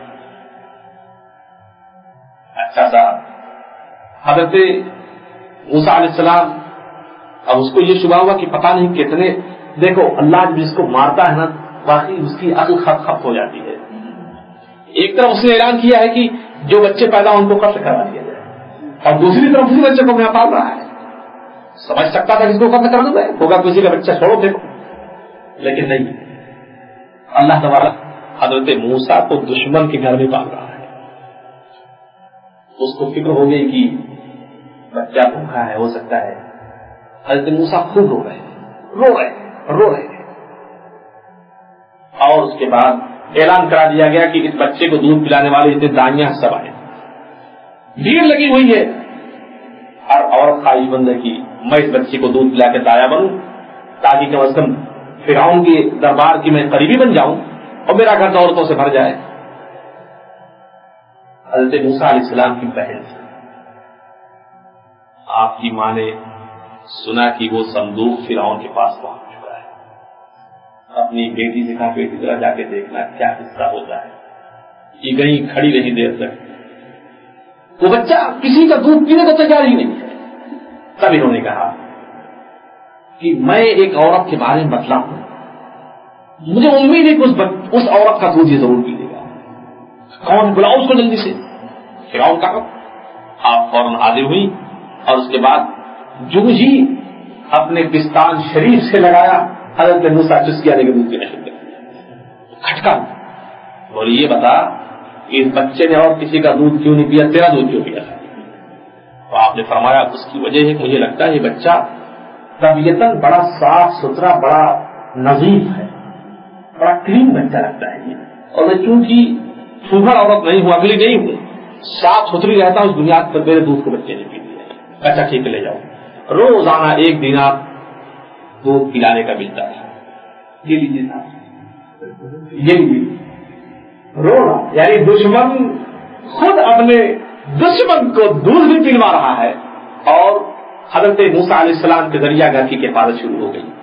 اچھا سا حضرت موسیٰ علیہ السلام، اب اس کو یہ شبہ ہوا کہ پتہ نہیں کتنے، دیکھو اللہ جس کو مارتا ہے نا باقی اس کی عقل خط خط ہو جاتی ہے۔ ایک طرف اس نے اعلان کیا ہے کہ جو بچے پیدا ہوں ان کو قتل کروا دیا جائے، اور دوسری طرف اسی بچے کو میں پال رہا ہے، سمجھ سکتا تھا کہ اس کو قتل کر دوں میں، ہوگا کسی کا بچہ چھوڑو دیکھو، لیکن نہیں، اللہ تبارک حضرت موسیٰ کو دشمن کے گھر میں پال رہا ہے. اس کو فکر ہو گئی کہ بچہ بھوکا ہے, ہو سکتا ہے. حضرت موسیٰ خوب رو رہے رو رہے رو رہے اور اس کے بعد اعلان کرا دیا گیا کہ اس بچے کو دودھ پلانے والے اسے دائیاں سب آئے. بھیڑ لگی ہوئی ہے. ہر عورت خواہش مند ہے کہ میں اس بچے کو دودھ پلا کے دایا بنوں تاکہ کم از کم فرعون کے دربار کی میں قریبی بن جاؤں اور میرا گھر عورتوں سے بھر جائے. حضرت موسیٰ علیہ السلام کی بہن تھی. آپ کی ماں نے سنا کہ وہ صندوق فرعون کے پاس پہنچ چکا ہے. اپنی بیٹی سے کہا بیٹی ذرا جا کے دیکھنا کیا قصہ ہوتا ہے. یہ گئی کھڑی رہی دیر تک. وہ بچہ کسی کا دودھ پینے کو تیار ہی نہیں ہے. تب انہوں نے کہا کہ میں ایک عورت کے بارے میں بتلا ہوں, مجھے امید ہے کہ اس, اس عورت کا دودھ یہ ضرور پی لے گا. کون؟ بلاؤ اس کو جلدی سے. فرعون کا آپ فوراً حاضر ہوئی اور اس کے بعد جو جی اپنے پستان شریف سے لگایا حضرت موسیٰ چسکیاں لے کے دودھ پینا شروع کر دیا. کھٹکا اور یہ بتا کہ اس بچے نے اور کسی کا دودھ کیوں نہیں پیا, تیرا دودھ کیوں پیا؟ تو آپ نے فرمایا اس کی وجہ ہے کہ مجھے لگتا ہے یہ بچہ طبیعتاً بڑا صاف ستھرا, بڑا نظیف ہے, بڑا کلین بچہ لگتا ہے یہ. اور میں چونکہ سوکھا عورت نہیں ہوں, اگلی نہیں ہوں, صاف ستھری رہتا ہوں, اس بنیاد پر میرے دودھ کو بچے نے پی لیا. اچھا ٹھیک ہے لے جاؤ. روزانہ ایک دینار دودھ پلانے کا ملتا ہے. یہ لیجیے صاحب, یہ لیجیے. رونا یعنی دشمن خود اپنے دشمن کو دودھ بھی پلوا رہا ہے. اور حضرت موسیٰ علیہ السلام کے ذریعہ گھر کی حفاظت شروع ہو گئی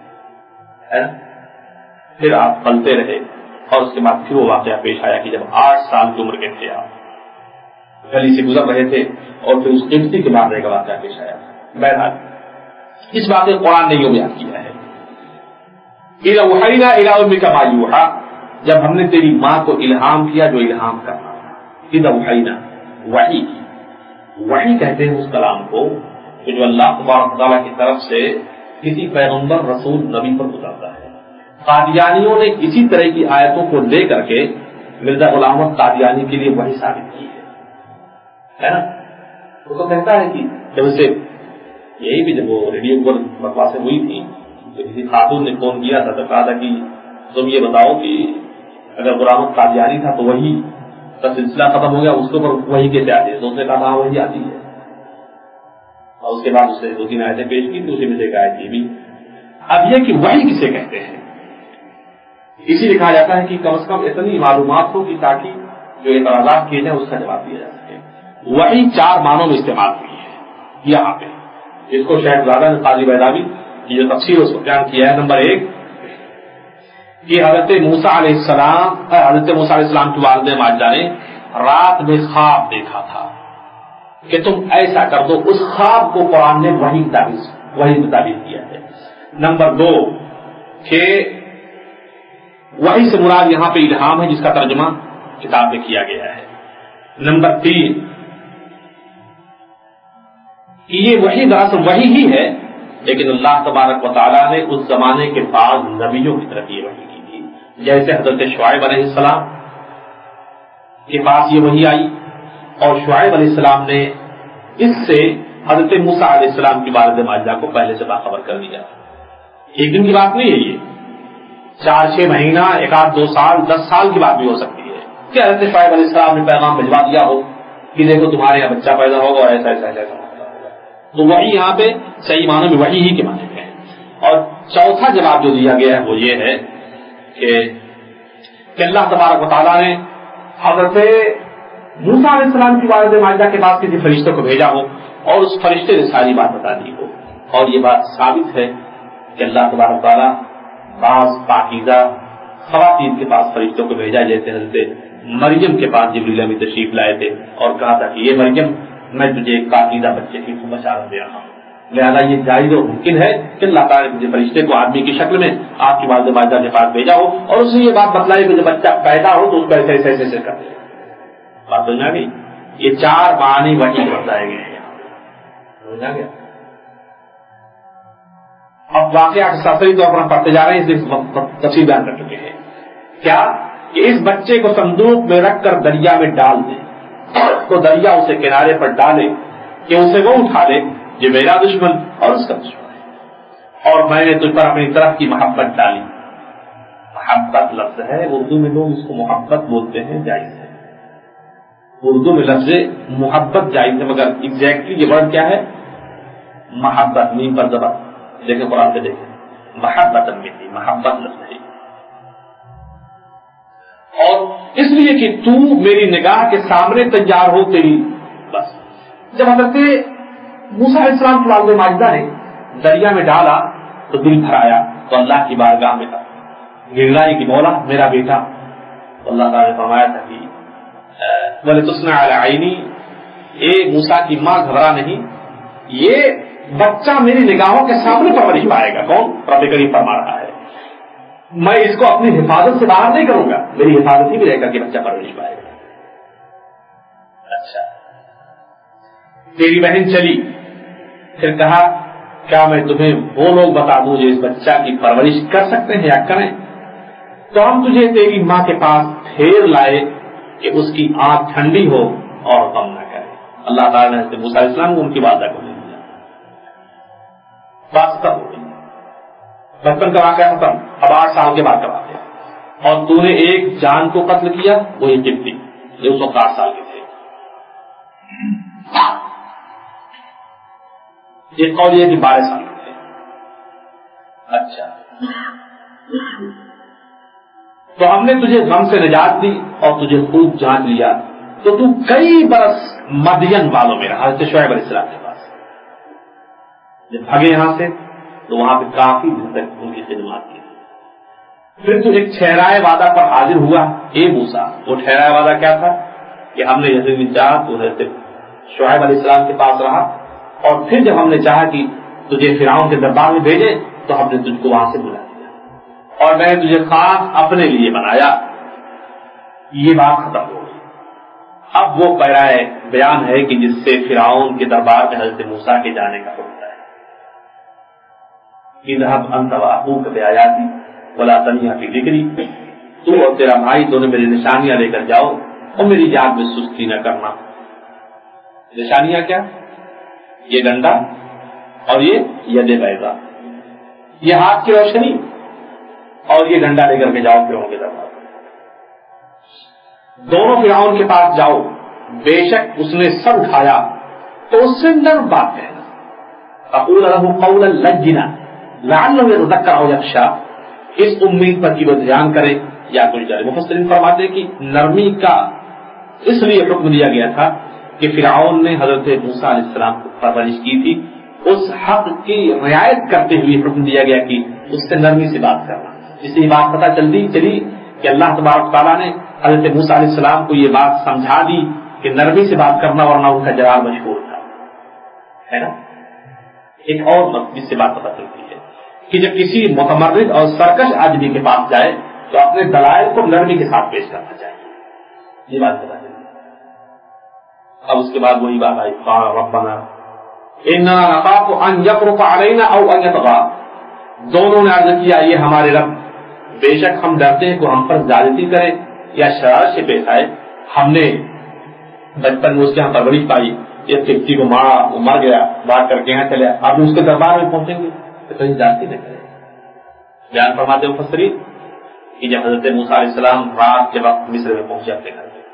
ہے نا. پھر آپ پلتے رہے اور اس کے بعد پھر وہ واقعہ پیش آیا کہ جب آٹھ سال کی عمر کے تھے آپ گلی سے گزر رہے تھے اور پھر اس قبطی کے مارنے کا واقعہ پیش آیا. بہرحال اس واقعے قرآن نے یہ بیان کیا ہے اِذَا أَوْحَيْنَا إِلَىٰ أُمِّكَ مَا يُوحَىٰ, جب ہم نے تیری ماں کو الہام کیا جو الہام کرنا. اِذَا أَوْحَيْنَا وحی, وحی کہتے ہیں اس کلام کو کہ جو اللہ تبارک تعالیٰ کی طرف سے کسی پیغمبر رسول نبی پر گزرتا ہے. قادیانیوں نے اسی طرح کی آیتوں کو لے کر کے مرزا غلام احمد قادیانی کے لیے وحی ثابت کی ہے نا. وہ تو کہتا ہے کہ جب سے یہی بھی جب وہ ریڈیو پر بکواسیں ہوئی تھی تو کسی خاتون نے فون کیا تھا تو کہا تھا کہ تم یہ بتاؤ کہ اگر غلام احمد قادیانی تھا تو وہی کا سلسلہ ختم ہو گیا, اس کے اوپر وہی کیسے آتی ہے؟ تو اس نے کہا ہاں وہی آتی ہے. اور اس کے بعد اس نے دو تین آیتیں پیش کی تو اسی میں سے ایک آیت یہ بھی. اب یہ کہ وحی کسے کہتے ہیں, اسی لیے کہا جاتا ہے کہ کم از کم اتنی معلومات ہو کہ تاکہ جو اعتراضات کیے جائیں اس کا جواب دیا جا سکے. وحی چار معنوں میں استعمال ہوئی ہے یہاں پہ, جس کو شاید زیادہ نے قاضی بیضاوی کی جو تفسیر اس کو بیان کیا ہے. نمبر ایک کہ حضرت موسیٰ علیہ السلام حضرت موسیٰ علیہ السلام کی والدہ ماجدہ نے رات میں خواب دیکھا تھا کہ تم ایسا کر دو. اس خواب کو قرآن نے وحی تعبیر وحی میں تعبیر کیا ہے. نمبر دو کہ وحی سے مراد یہاں پہ الہام ہے جس کا ترجمہ کتاب میں کیا گیا ہے. نمبر تین کہ یہ وحی دراصل وحی ہی ہے لیکن اللہ تبارک و تعالیٰ نے اس زمانے کے بعد نبیوں کی طرف یہ وحی کی تھی. جیسے حضرت شعیب علیہ السلام کے پاس یہ وحی آئی اور شعیب علیہ السلام نے اس سے حضرت موسیٰ علیہ السلام کی والدہ ماجدہ کو پہلے سے باخبر کر دیا. ایک دن کی بات نہیں ہے, یہ چار چھ مہینہ ایک آدھ دو سال دس سال کی بات بھی ہو سکتی ہے کہ حضرت شعیب علیہ السلام نے پیغام بھجوا دیا ہو کہ دیکھو تمہارے یہاں بچہ پیدا ہوگا اور ایسا ایسا ایسا ہوگا. تو وحی یہاں پہ صحیح معنی میں وحی ہی کے معنی میں ہے. اور چوتھا جواب جو دیا گیا ہے وہ یہ ہے کہ کہ اللہ تبارک و تعالیٰ نے حضرت موسیٰ علیہ السلام کی والدہ ماجدہ کے پاس کسی فرشتے کو بھیجا ہو اور اس فرشتے نے ساری بات بتا دی ہو. اور یہ بات ثابت ہے کہ اللہ تبارک و تعالیٰ بعض پاکیزہ خواتین کے پاس فرشتوں کو بھیجا, جیسے حضرت مریم کے پاس جبریل امین تشریف لائے تھے اور کہا تھا کہ یہ مریم میں تجھے ایک پاکیزہ بچے کی بشارت دے رہا ہوں. لہٰذا یہ جائز اور ممکن ہے کہ اللہ تعالیٰ نے مجھے فرشتے کو آدمی کی شکل میں آپ کی والدہ ماجدہ کے پاس بھیجا ہو اور اس نے یہ بات بتلائی کہ جب بچہ پیدا ہو تو اس کو ایسے ایسے ایسے ایسے کر دے. بات سمجھا گئی؟ یہ چار معنی وحی بتائے گئے ہیں. سمجھا گیا؟ اب واقعہ سفری طور پر ہم پڑھتے جا رہے ہیں, اس لیے تفصیل بیان کر چکے ہیں. کیا کہ اس بچے کو صندوق میں رکھ کر دریا میں ڈال دے، تو دریا اسے کنارے پر ڈالے کہ اسے وہ اٹھا لے جو میرا دشمن اور اس کا دشمن ہے، اور میں نے تجھ پر اپنی طرف کی محبت ڈالی۔ محبت لفظ ہے، اردو میں لوگ اس کو محبت بولتے ہیں، جائز ہے، اردو میں لفظ محبت جائز ہے، مگر ایگزیکٹلی یہ ورڈ کیا ہے؟ محبت، میم پر زبر، دیکھیں قرآن سے دیکھیں، محبت ملی، محبت لفظ ہے۔ اور اس لیے کہ تو میری نگاہ کے سامنے تیار ہو تیری، بس جب حضرت موسیٰ علیہ السلام کی والدہ ماجدہ نے دریا میں ڈالا تو دل بھر آیا، تو اللہ کی بارگاہ میں تھا گرلائی کی مولا میرا بیٹا، تو اللہ تعالیٰ نے فرمایا تھا کہ وَلِتُصْنَعَ عَلَىٰ عَيْنِي، اے موسیٰ کی ماں گھبرا نہیں، یہ بچہ میری نگاہوں کے سامنے پرورش پائے گا۔ کون؟ رب کریم فرما رہا ہے، میں اس کو اپنی حفاظت سے باہر نہیں کروں گا، میری حفاظت ہی میں رہ کر کے بچہ پرورش پائے گا۔ اچھا، تیری بہن چلی، پھر کہا کیا میں تمہیں وہ لوگ بتا دوں جو اس بچہ کی پرورش کر سکتے ہیں یا کریں؟ تو ہم تجھے تیری ماں کے پاس پھیر لائے کہ اس کی آنکھ ٹھنڈی ہو اور غم نہ کرے۔ اللہ تعالیٰ نے حضرت موسیٰ علیہ السلام کو ان کی والدہ کو دے دیا، بات ختم ہو گئی، بچپن کا واقعہ ختم، اب آٹھ سال کے بعد کا واقعہ، اور تو نے ایک جان کو قتل کیا، وہ یہ قبطی جو اس وقت آٹھ سال کے تھے۔ یہ قول یہ کہ بارہ سال کے تھے۔ اچھا، تو ہم نے تجھے غم سے نجات دی اور تجھے خوب جانچ لیا، تو تو کئی برس مدین والوں میں رہا، حضرت شعیب علیہ السلام کے پاس۔ جب بھگے یہاں سے تو وہاں پہ کافی دن تک ان کی خدمات کی۔ پھر تو ایک ٹھہرائے وعدہ پر حاضر ہوا، اے موسیٰ۔ وہ ٹھہرائے وعدہ کیا تھا کہ ہم نے یزید بن چاہ تو حضرت شعیب علیہ السلام کے پاس رہا، اور پھر جب ہم نے چاہا کہ تجھے فرعون کے دربار میں بھیجے تو ہم نے تجھ کو وہاں سے بلا دیا، اور میں نے تجھے خاص اپنے لیے بنایا۔ یہ بات ختم ہو گئی۔ اب وہ پیرائے بیان ہے کہ جس سے فرعون کے دربار میں حضرت موسیٰ کے جانے کا ہوتا ہے، اذهب انت واخوك بآیاتی ولا تنیا فی ذکری، تو اور تیرا بھائی دونوں میری نشانیاں لے کر جاؤ اور میری یاد میں سستی نہ کرنا۔ نشانیاں کیا؟ یہ ڈنڈا اور یہ ید بیضا، یہ ہاتھ کی روشنی، اور یہ ڈنڈا لے کر کے جاؤ فرعون کے دربار۔ دونوں فرعون کے پاس جاؤ، بے شک اس نے سر اٹھایا تو اس سے نرم بات کہنا، فقول له قولا لجنا لعله يتذكر او يخشى، اس امید پر کہ وہ دھیان کرے یا کچھ ڈرے۔ مفسرین فرماتے کہ نرمی کا اس لیے حکم دیا گیا تھا کہ فرعون نے حضرت موسیٰ علیہ السلام کو پرورش کی تھی، اس حق کی رعایت کرتے ہوئے حکم دیا گیا کہ اس سے نرمی سے بات کرنا۔ اس سے یہ بات پتہ چلتی چلی کہ اللہ تبارک تعالیٰ نے حضرت موسیٰ علیہ السلام کو یہ بات سمجھا دی کہ نرمی سے بات کرنا، ورنہ ان کا جواب مشہور تھا، ہے نا۔ ایک اور جس سے بات پتہ چلتی ہے کہ جب کسی متمرد اور سرکش آدمی کے پاس جائے تو اپنے دلائل کو نرمی کے ساتھ پیش کرنا چاہیے، یہ بات پتہ چلتی ہے۔ اب اس کے بعد وہی بات آئی، قال ربنا اننا نخاف ان یفرط علینا او ان یطغى، دونوں نے عرض کیا یہ ہمارے رب، بے شک ہم ڈرتے ہیں کہ ہم پر زیادتی کرے یا شرارت سے پیش آئے۔ ہم نے بچپن میں اس کے یہاں پرورش پائی، یہ کسی کو مارا، وہ مر گیا، بات کر کے یہاں چلے، اب اس کے دربار میں پہنچیں گے تو کہیں زیادتی نہ کرے۔ بیان فرماتے مفسرین کہ جب حضرت موسیٰ علیہ السلام رات کے وقت مصر میں پہنچے اپنے گھر میں،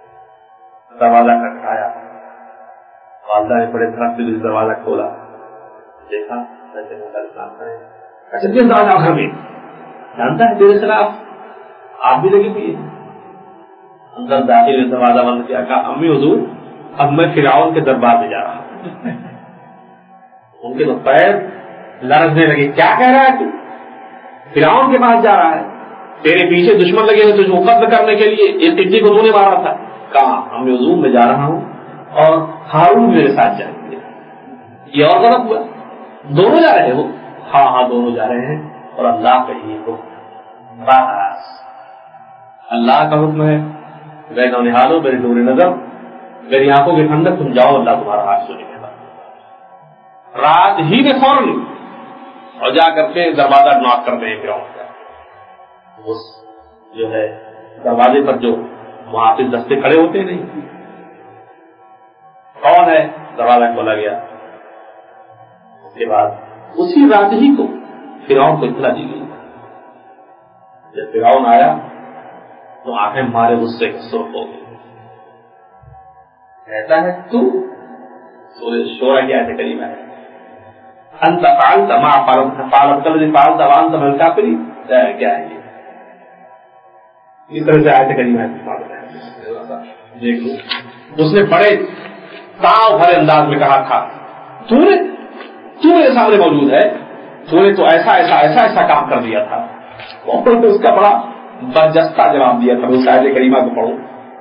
دروازہ کھٹکھایا، والدہ نے بڑے دھڑک سے دروازہ کھولا، دیکھا حضرت موسیٰ علیہ السلام کھڑے، اچھا کس دروازہ گھر میں جانتا ہے تیرے خلاف آپ بھی لگی ہوئی ہے۔ اندر داخل دروازہ بند کیا، کہا امی حضور اب میں فرعون کے دربار میں جا رہا ہوں۔ ان کے تو پیر لرزنے لگے، کیا کہہ رہا ہے تو؟ فرعون کے پاس جا رہا ہے، تیرے پیچھے دشمن لگے ہوئے تجھ کو قتل کرنے کے لیے، ایک ٹڈی کو تو نے مارا تھا۔ کہا امی حضور میں جا رہا ہوں اور ہارون میرے ساتھ جائیں گے۔ یہ اور غلط ہوا، دونوں جا رہے ہو؟ ہاں ہاں دونوں جا رہے ہیں، اور اللہ کا ہی حکم، بس اللہ کا حکم ہے، میں نونہالوں میرے نور نظر، میری آنکھوں کے ٹھنڈک، تم جاؤ، اللہ تمہارا ہاتھ سونے کے بعد رات ہی میں فوراً اور جا کر کے دروازہ ناک کرتے ہیں فرعون کا۔ جو ہے دروازے پر جو محافظ دستے کھڑے ہوتے نہیں، کون ہے؟ دروازہ کھولا گیا، اس کے بعد اسی رات ہی کو فرعون کو اطلاع دی گئی۔ جب فرعون آیا تو آنکھیں مارے غصے کے سرخ ہو گئی، کہتا ہے تو سورہ شورى کی آیت کریمہ ہے انت فعلت ما فعلت الذي فعلت وانت من الكافرين، کیا ہے یہ؟ اس طرح سے آیت کریمہ ہے، دیکھ لو۔ اس نے بڑے تاؤ بھرے انداز میں کہا تھا تو نے تو میرے سامنے موجود ہے، تو نے تو ایسا ایسا ایسا ایسا کام کر دیا تھا، اور اس کا بڑا برجستہ جواب دیا تھا۔ اس آیت کریمہ کو پڑھو۔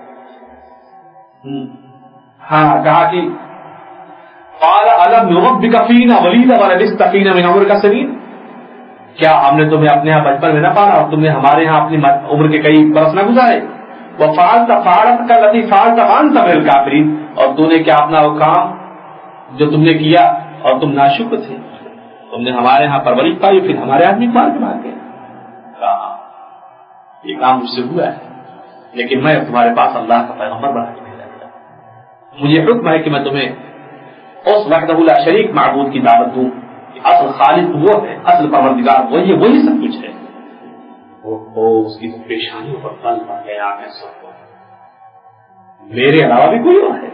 ہاں کہا کہ قال الم نربک فینا ولیدا ولبثت فینا من عمرک سنین، کیا ہم نے تمہیں اپنے یہاں بچپن میں نہ پالا اور تم نے ہمارے یہاں اپنی عمر کے کئی برس نہ گزارے؟ وفعلت فعلتک التی فعلت وانت من الکافرین، اور تو نے کیا اپنا وہ کام جو تم نے کیا اور تم ناشکر تھے، تم نے ہمارے یہاں پرورش پائی پھر ہمارے آدمی مار کے مار گئے۔ کہا یہ کام مجھ سے ہوا ہے، لیکن میں تمہارے پاس اللہ کا پیغمبر بنا کے بھیجا گیا، مجھے حکم ہے کہ میں تمہیں اس وحدہ لا شریک معبود کی دعوت دوں، اصل خالق وہ ہے، اصل پروردگار وہی ہے، وہی سب کچھ ہے۔ وہ اس کی پیشانیوں پر پل پڑ گیا ہے، سب کو میرے علاوہ بھی کوئی اور ہے،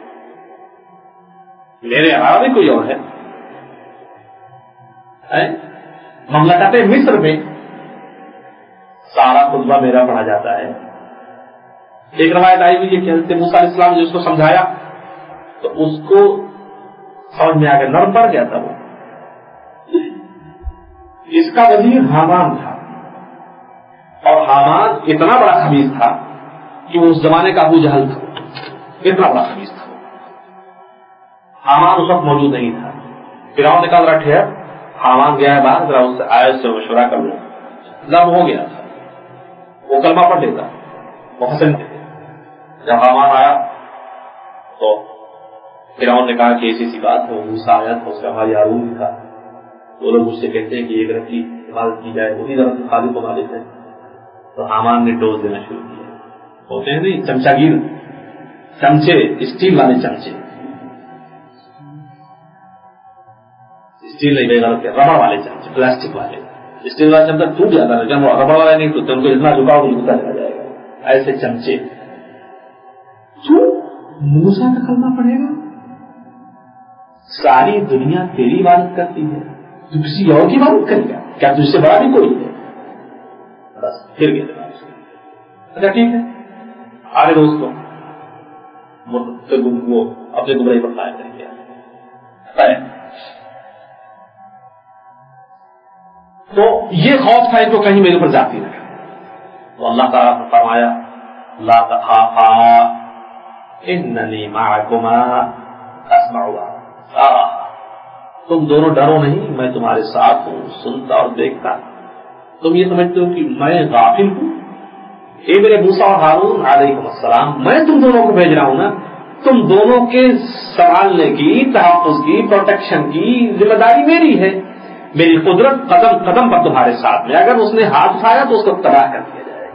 میرے علاوہ بھی کوئی اور ہے۔ مملکت مصر میں سارا خطبہ میرا پڑھا جاتا ہے۔ ایک روایت آئی ہوئی ہے کہ حضرت موسیٰ علیہ السلام نے اس کو سمجھایا تو اس کو سمجھ میں آ گیا، نرم پڑ گیا تھا وہ۔ اس کا وزیر حامان تھا، اور حامان اتنا بڑا خبیث تھا کہ وہ اس زمانے کا ابو جہل تھا، اتنا بڑا خبیث تھا۔ حامان اس وقت موجود نہیں تھا۔ فرعون نے کہا ذرا ٹھہر، حامان گیا ہے باہر، ذرا اس سے آئے اس سے مشورہ کر لوں۔ لب ہو گیا تھا، وہ کلمہ پڑھ لیتا، وہ حسن تھے۔ جب حامان آیا تو فرعون نے کہا کہ ایسی سی بات ہے، موسیٰ آیا تھا، اس کا بھائی ہارون تھا، وہ لوگ مجھ سے کہتے ہیں کہ ایک رب کی عبادت کی جائے، وہی رب خالق و مالک ہے۔ تو حامان نے ڈوز دینا شروع کیا، ہوتے ہیں نہیں چمچا گیر، چمچے، اسٹیل والے چمچے، اسٹیل نہیں بے غلط ہے، ربڑ والے چمچے، پلاسٹک والے۔ اسٹیل والا چمچا ٹوٹ جاتا ہے، جب ربڑ والا نہیں ٹوٹتا، ان کو اتنا جھکاؤ کہ جھکا چلا جائے گا، ایسے چمچے۔ کیوں موسیٰ کا کلمہ پڑھے گا؟ ساری دنیا تیری عبادت کرتی ہے، تو کسی اور کی عبادت کرے گا؟ کیا تجھ سے بڑا بھی کوئی ہے؟ بس پھر گیا۔ اچھا ٹھیک ہے، آگے دوستوں وہ اپنے گمراہی پر قائم رہ گیا۔ تو یہ خوف تھا ان کو کہیں میرے اوپر ذاتی نہ کرے، تو اللہ تعالیٰ نے فرمایا لا تخافا اننی معکما اسمع وارا، تم دونوں ڈرو نہیں، میں تمہارے ساتھ ہوں، سنتا اور دیکھتا۔ تم یہ سمجھتے ہو کہ میں غافل ہوں؟ اے میرے موسیٰ اور ہارون علیکم السلام، میں تم دونوں کو بھیج رہا ہوں نا، تم دونوں کے سنبھالنے کی، تحفظ کی، پروٹیکشن کی ذمہ داری میری ہے، میری قدرت قدم قدم پر تمہارے ساتھ میں، اگر اس نے ہاتھ اٹھایا تو اس کو تباہ کر دیا جائے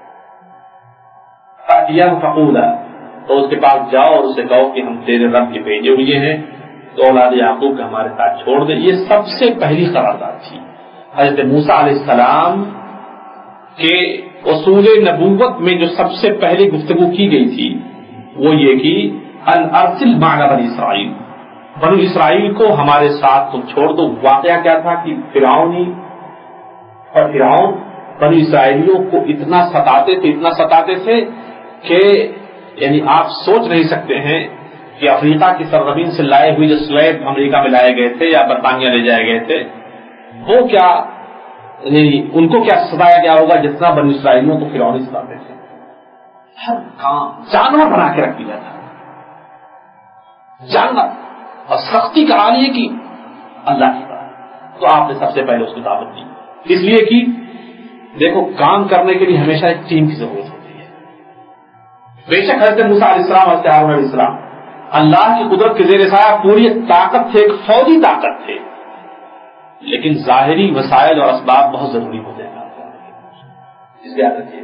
گا۔ فقولا، تو اس کے پاس جاؤ اور اسے کہو کہ ہم تیرے رب کے بھیجے ہوئے ہیں، تو اولاد یعقوب کے ہمارے ساتھ چھوڑ دے۔ یہ سب سے پہلی قرارداد تھی حضرت موسیٰ علیہ السلام کے اصول نبوت میں، جو سب سے پہلی گفتگو کی گئی تھی وہ یہ کہ ان ارسل معنا بنی اسرائیل، بنو اسرائیل کو ہمارے ساتھ تم چھوڑ دو۔ واقعہ کیا تھا کہ فرعونی اور فرعون بنو اسرائیلیوں کو اتنا ستاتے تھے اتنا ستاتے تھے کہ یعنی آپ سوچ نہیں سکتے ہیں کہ افریقہ کی سرزمین سے لائے ہوئے جو سلیب امریکہ میں لائے گئے تھے یا برطانیہ لے جائے گئے تھے، وہ کیا یعنی ان کو کیا ستایا گیا ہوگا جتنا بنو اسرائیلیوں کو فرعون ستاتے تھے۔ ہر کام جانور بنا کے رکھ دیا تھا، جانور، اور سختی کرا لی کی اللہ کی بات۔ تو آپ نے سب سے پہلے اس کو دعوت دی، اس لیے کہ دیکھو کام کرنے کے لیے ہمیشہ ایک ٹیم کی ضرورت ہوتی ہے۔ بے شک حضرت موسیٰ علیہ السلام اور ہارون علیہ السلام اللہ کی قدرت کے زیر سایہ پوری طاقت تھے، ایک فوجی طاقت تھے، لیکن ظاہری وسائل اور اسباب بہت ضروری ہوتے ہیں۔ اس یاد رکھیے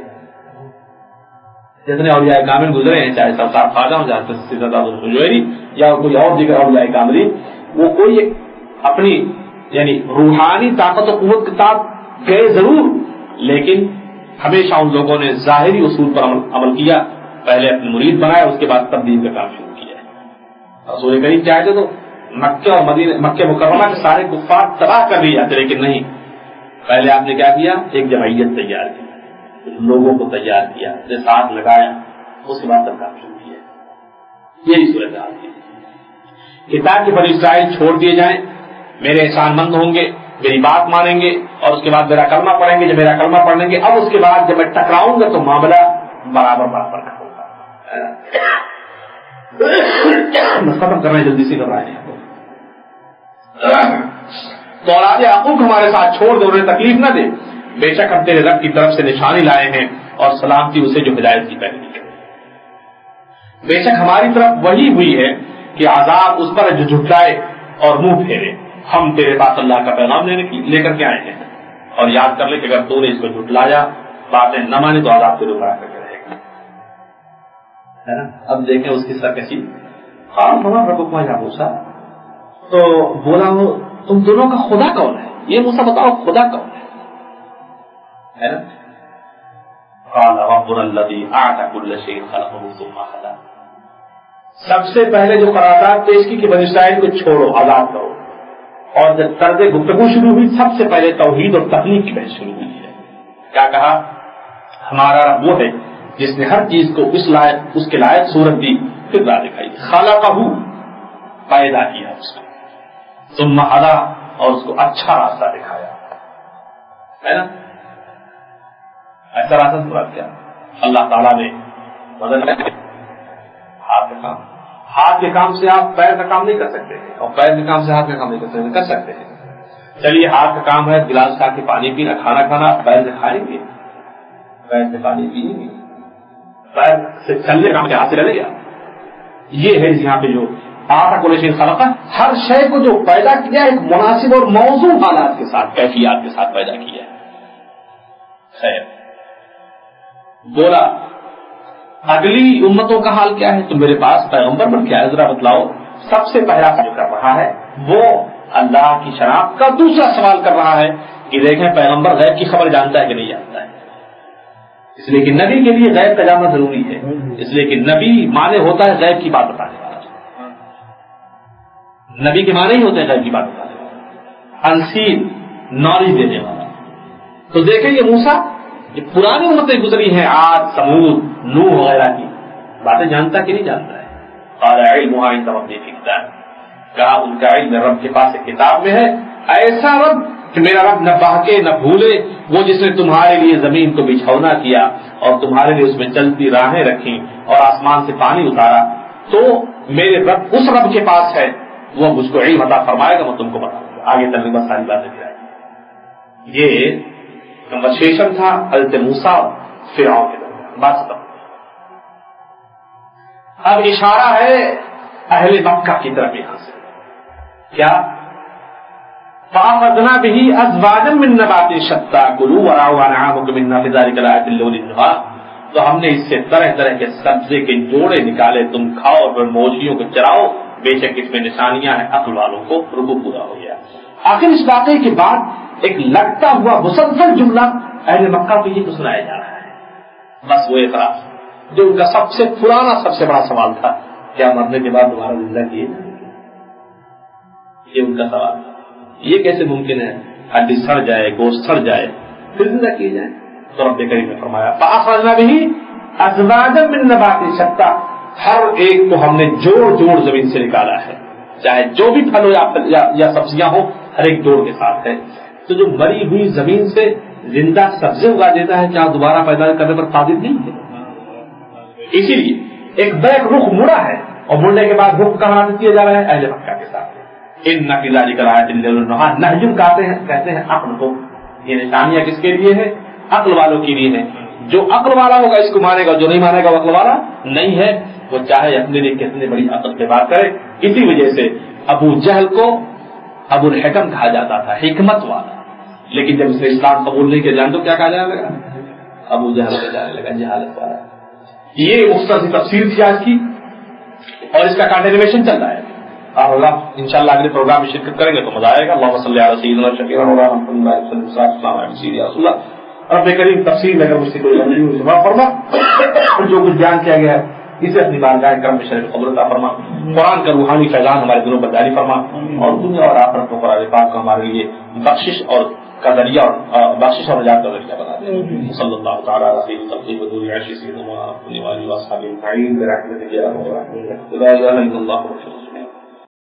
جتنے اولیاء کامل گزرے ہیں، چاہے سرکار خواجہ ہوں، چاہے سیدنا الحجویری یا کوئی اور دیگر اولیاء کاملین، وہ کوئی اپنی یعنی روحانی طاقت و قوت کے ساتھ گئے ضرور، لیکن ہمیشہ ان لوگوں نے ظاہری اصول پر عمل کیا، پہلے اپنے مرید بنایا، اس کے بعد تبدیل کا کام شروع کیا۔ رسول کریم چاہتے تو مکہ اور مدینہ مکہ مکرمہ کے سارے کفار تباہ کر دیے جاتے، لیکن نہیں، پہلے آپ نے کیا کیا؟ ایک جمعیت تیار کی، لوگوں کو تیار کیا، ساتھ لگایا، اس کے بعد سب کام شروع کیا۔ یہی صورت حال ہے۔ کتاب کے بنی اسرائیل چھوڑ دیے جائیں، میرے احسان مند ہوں گے، میری بات مانیں گے اور اس کے بعد میرا کلمہ پڑھیں گے، جب میرا کلمہ پڑھیں گے اب اس کے بعد جب میں ٹکراؤں گا تو معاملہ برابر برابر کا ہوگا۔ ختم کرنا جلدی سے گھبرائے ہیں تو اولاد یعقوب ہمارے ساتھ چھوڑ دے، انہیں تکلیف نہ دے، بے شک ہم تیرے رب کی طرف سے نشانی لائے ہیں اور سلامتی اسے جو ہدایت کی پیروی کرے۔ بے شک ہماری طرف وہی ہوئی ہے کہ عذاب اس پر جو جھٹلائے اور منہ پھیرے، ہم تیرے پاس اللہ کا پیغام لے کر کے آئے ہیں، اور یاد کر لے کہ اگر تو نے اس کو جھٹلایا، باتیں نہ مانے تو عذاب تیرے اوپر کر کے رہے گا۔ اب دیکھیں اس کی سرکشی، خاص ہمارا رب کو موسیٰ تو بولا وہ تم دونوں کا خدا کون ہے؟ یہ موسیٰ بتاؤ خدا کون ہے؟ قال ربنا الذي اعطى كل شيء خلقه ثم هدى۔ سب سے پہلے جو قرارداد پیش کی کہ بنی اسرائیل کو چھوڑو، آزاد کرو، اور جب طرز گفتگو شروع ہوئی سب سے پہلے توحید اور تخلیق کی بحث شروع ہوئی ہے۔ کیا کہا؟ ہمارا رب وہ ہے جس نے ہر چیز کو اس لائق اس کے لائق صورت دی، پھر راہ دکھائی، خلقہ پیدا کیا اس کو، ثم ہدی اور اس کو اچھا راستہ دکھایا، ہے نا؟ ایسا راستہ مراد کیا؟ اللہ تعالیٰ نے مدد ہاتھ کا کام، ہاتھ کے کام سے آپ پیر کا کام نہیں کر سکتے ہیں، اور پیر کے کام سے ہاتھ کا کام نہیں کر سکتے، کر سکتے ہیں۔ چلیے ہاتھ کا کام ہے گلاس کھا کے پانی پینا، کھانا کھانا، پیر سے کھائیں گے، پیر سے پانی پیئیں گے، پیر سے چلنے کا ہاتھ سے چلے گا۔ یہ ہے یہاں پہ جو آٹھ کل شیء خلقہ، ہر شے کو جو پیدا کیا ایک مناسب اور موضوع حالات کے ساتھ، کیفیات کے ساتھ پیدا کیا ہے۔ خیر بولا اگلی امتوں کا حال کیا ہے؟ تو میرے پاس پیغمبر بن کے آئے، ذرا بتلاؤ۔ سب سے پہلا جو کر رہا ہے وہ اللہ کی شناخت کا دوسرا سوال کر رہا ہے کہ دیکھیں پیغمبر غیب کی خبر جانتا ہے کہ نہیں جانتا ہے، اس لیے کہ نبی کے لیے غیب کا جاننا ضروری ہے، اس لیے کہ نبی معنی ہوتا ہے غیب کی بات بتانے والا، نبی کے معنی ہی ہوتے ہیں غیب کی بات بتانے والا، انسین نالج دینے والا۔ تو دیکھیں یہ موسیٰ یہ پرانی امتیں گزری ہیں، عاد، ثمود، نوح وغیرہ کی باتیں جانتا کہ نہیں جانتا ہے؟ قال علمها عند ربي في كتاب، کہا ان کا علم رب کے پاس ایک کتاب میں ہے، ایسا رب کہ میرا رب نہ بہکے نہ بھولے، وہ جس نے تمہارے لیے زمین کو بچھونا کیا اور تمہارے لیے اس میں چلتی راہیں رکھی اور آسمان سے پانی اتارا، تو میرے رب اس رب کے پاس ہے، وہ مجھ کو علم عطا فرمائے گا، میں تم کو بتاؤں گا۔ آگے تقریباً ساری باتیں گرائی۔ یہ کنورسیشن تھا حضرت موسیٰ فرعون کے درمیان، بات ختم۔ اب اشارہ ہے اہل مکہ کی طرف یہاں سے، کیا؟ فَأَخَذْنَا بِهِ أَزْوَاجًا مِّن نَّبَاتٍ شَتَّىٰ كُلُوا وَرَعُوا أَنْعَامَكُمْ إِنَّ فِي ذَٰلِكَ لَآيَاتٍ لِّأُولِي النُّهَىٰ، تو ہم نے اس سے طرح طرح کے سبزے کے جوڑے نکالے، تم کھاؤ اور مویشیوں کو چراؤ، بے شک اس میں نشانیاں ہیں، عقل والوں کو ربو پورا ہو گیا۔ آخر اس واقعے کے بعد ایک لگتا ہوا مسلسل جملہ اہل مکہ کو یہ سنایا جا رہا ہے، بس وہ اعتراض جو ان کا سب سے پرانا سب سے بڑا سوال تھا، کیا مرنے کے بعد دوبارہ زندہ کیے؟ یہ ان کا سوال تھا، یہ کیسے ممکن ہے ہڈی سڑ جائے، گوشت سڑ جائے پھر زندہ کیے جائیں؟ تو رب کریم نے فرمایا فَأَخْرَجْنَا بِهِ أَزْوَاجًا مِّن نَّبَاتٍ شَتَّىٰ، ہر ایک کو ہم نے جوڑ جوڑ زمین سے نکالا ہے، چاہے جو بھی پھل ہو یا, یا سبزیاں ہو، ہر ایک جوڑ کے ساتھ ہے۔ تو جو مری ہوئی زمین سے زندہ سبزی اگا دیتا ہے، کیا دوبارہ پیدا کرنے پر قادر نہیں ہے؟ اسی لیے ایک بیک رخ مڑا ہے، اور مڑنے کے بعد رخ کہاں سے کیا جا رہا ہے؟ اہل مکہ کے ساتھ۔ ان فی ذلک لآیات للنہاں، نہجم کہتے ہیں کہتے ہیں عقل کو، یہ نشانیاں کس کے لیے ہے؟ عقل والوں کے لیے ہے۔ جو عقل والا ہوگا اس کو مانے گا، جو نہیں مانے گا وہ عقل والا نہیں ہے، وہ چاہے اپنے لیے کتنی بڑی عقل سے بات کرے۔ اسی وجہ سے ابو جہل کو ابو الحکم کہا جاتا تھا، حکمت والا، لیکن جب اس نے اسلام قبول نہیں کیا، جان تو کیا کہا جائے گا؟ ابو جہل سے جانے لگا جہالت والا. یہ مختصر سی تفسیر تھی آج کی اور اس کا کنٹینیویشن چل رہا ہے. اور اللہ انشاءاللہ اگلے پروگرام میں شرکت کریں گے تو مزہ آئے گا. اللہم صلی علی سیدنا شفیع اللہ رب کریم. تفسیر اگر مجھ سے کوئی جواب فرما اور جو کچھ بیان کیا گیا ہے اسے اپنی بارگاہ کرم میں شریف قبول عطا فرما. قرآن کا روحانی فیضان ہمارے دلوں پر جاری فرما اور دنیا اور آخرت میں قرآن پاک کو ہمارے لیے بخشش اور کا ذریعہ اور بخشش اور نجات کا ذریعہ بنا دے. صلی اللہ تعالی علیہ وسلم بدون عیش سیدنا محمد و اصحابہ اجمعین برحمتہ یا ارحم الراحمین. لا الہ الا اللہ.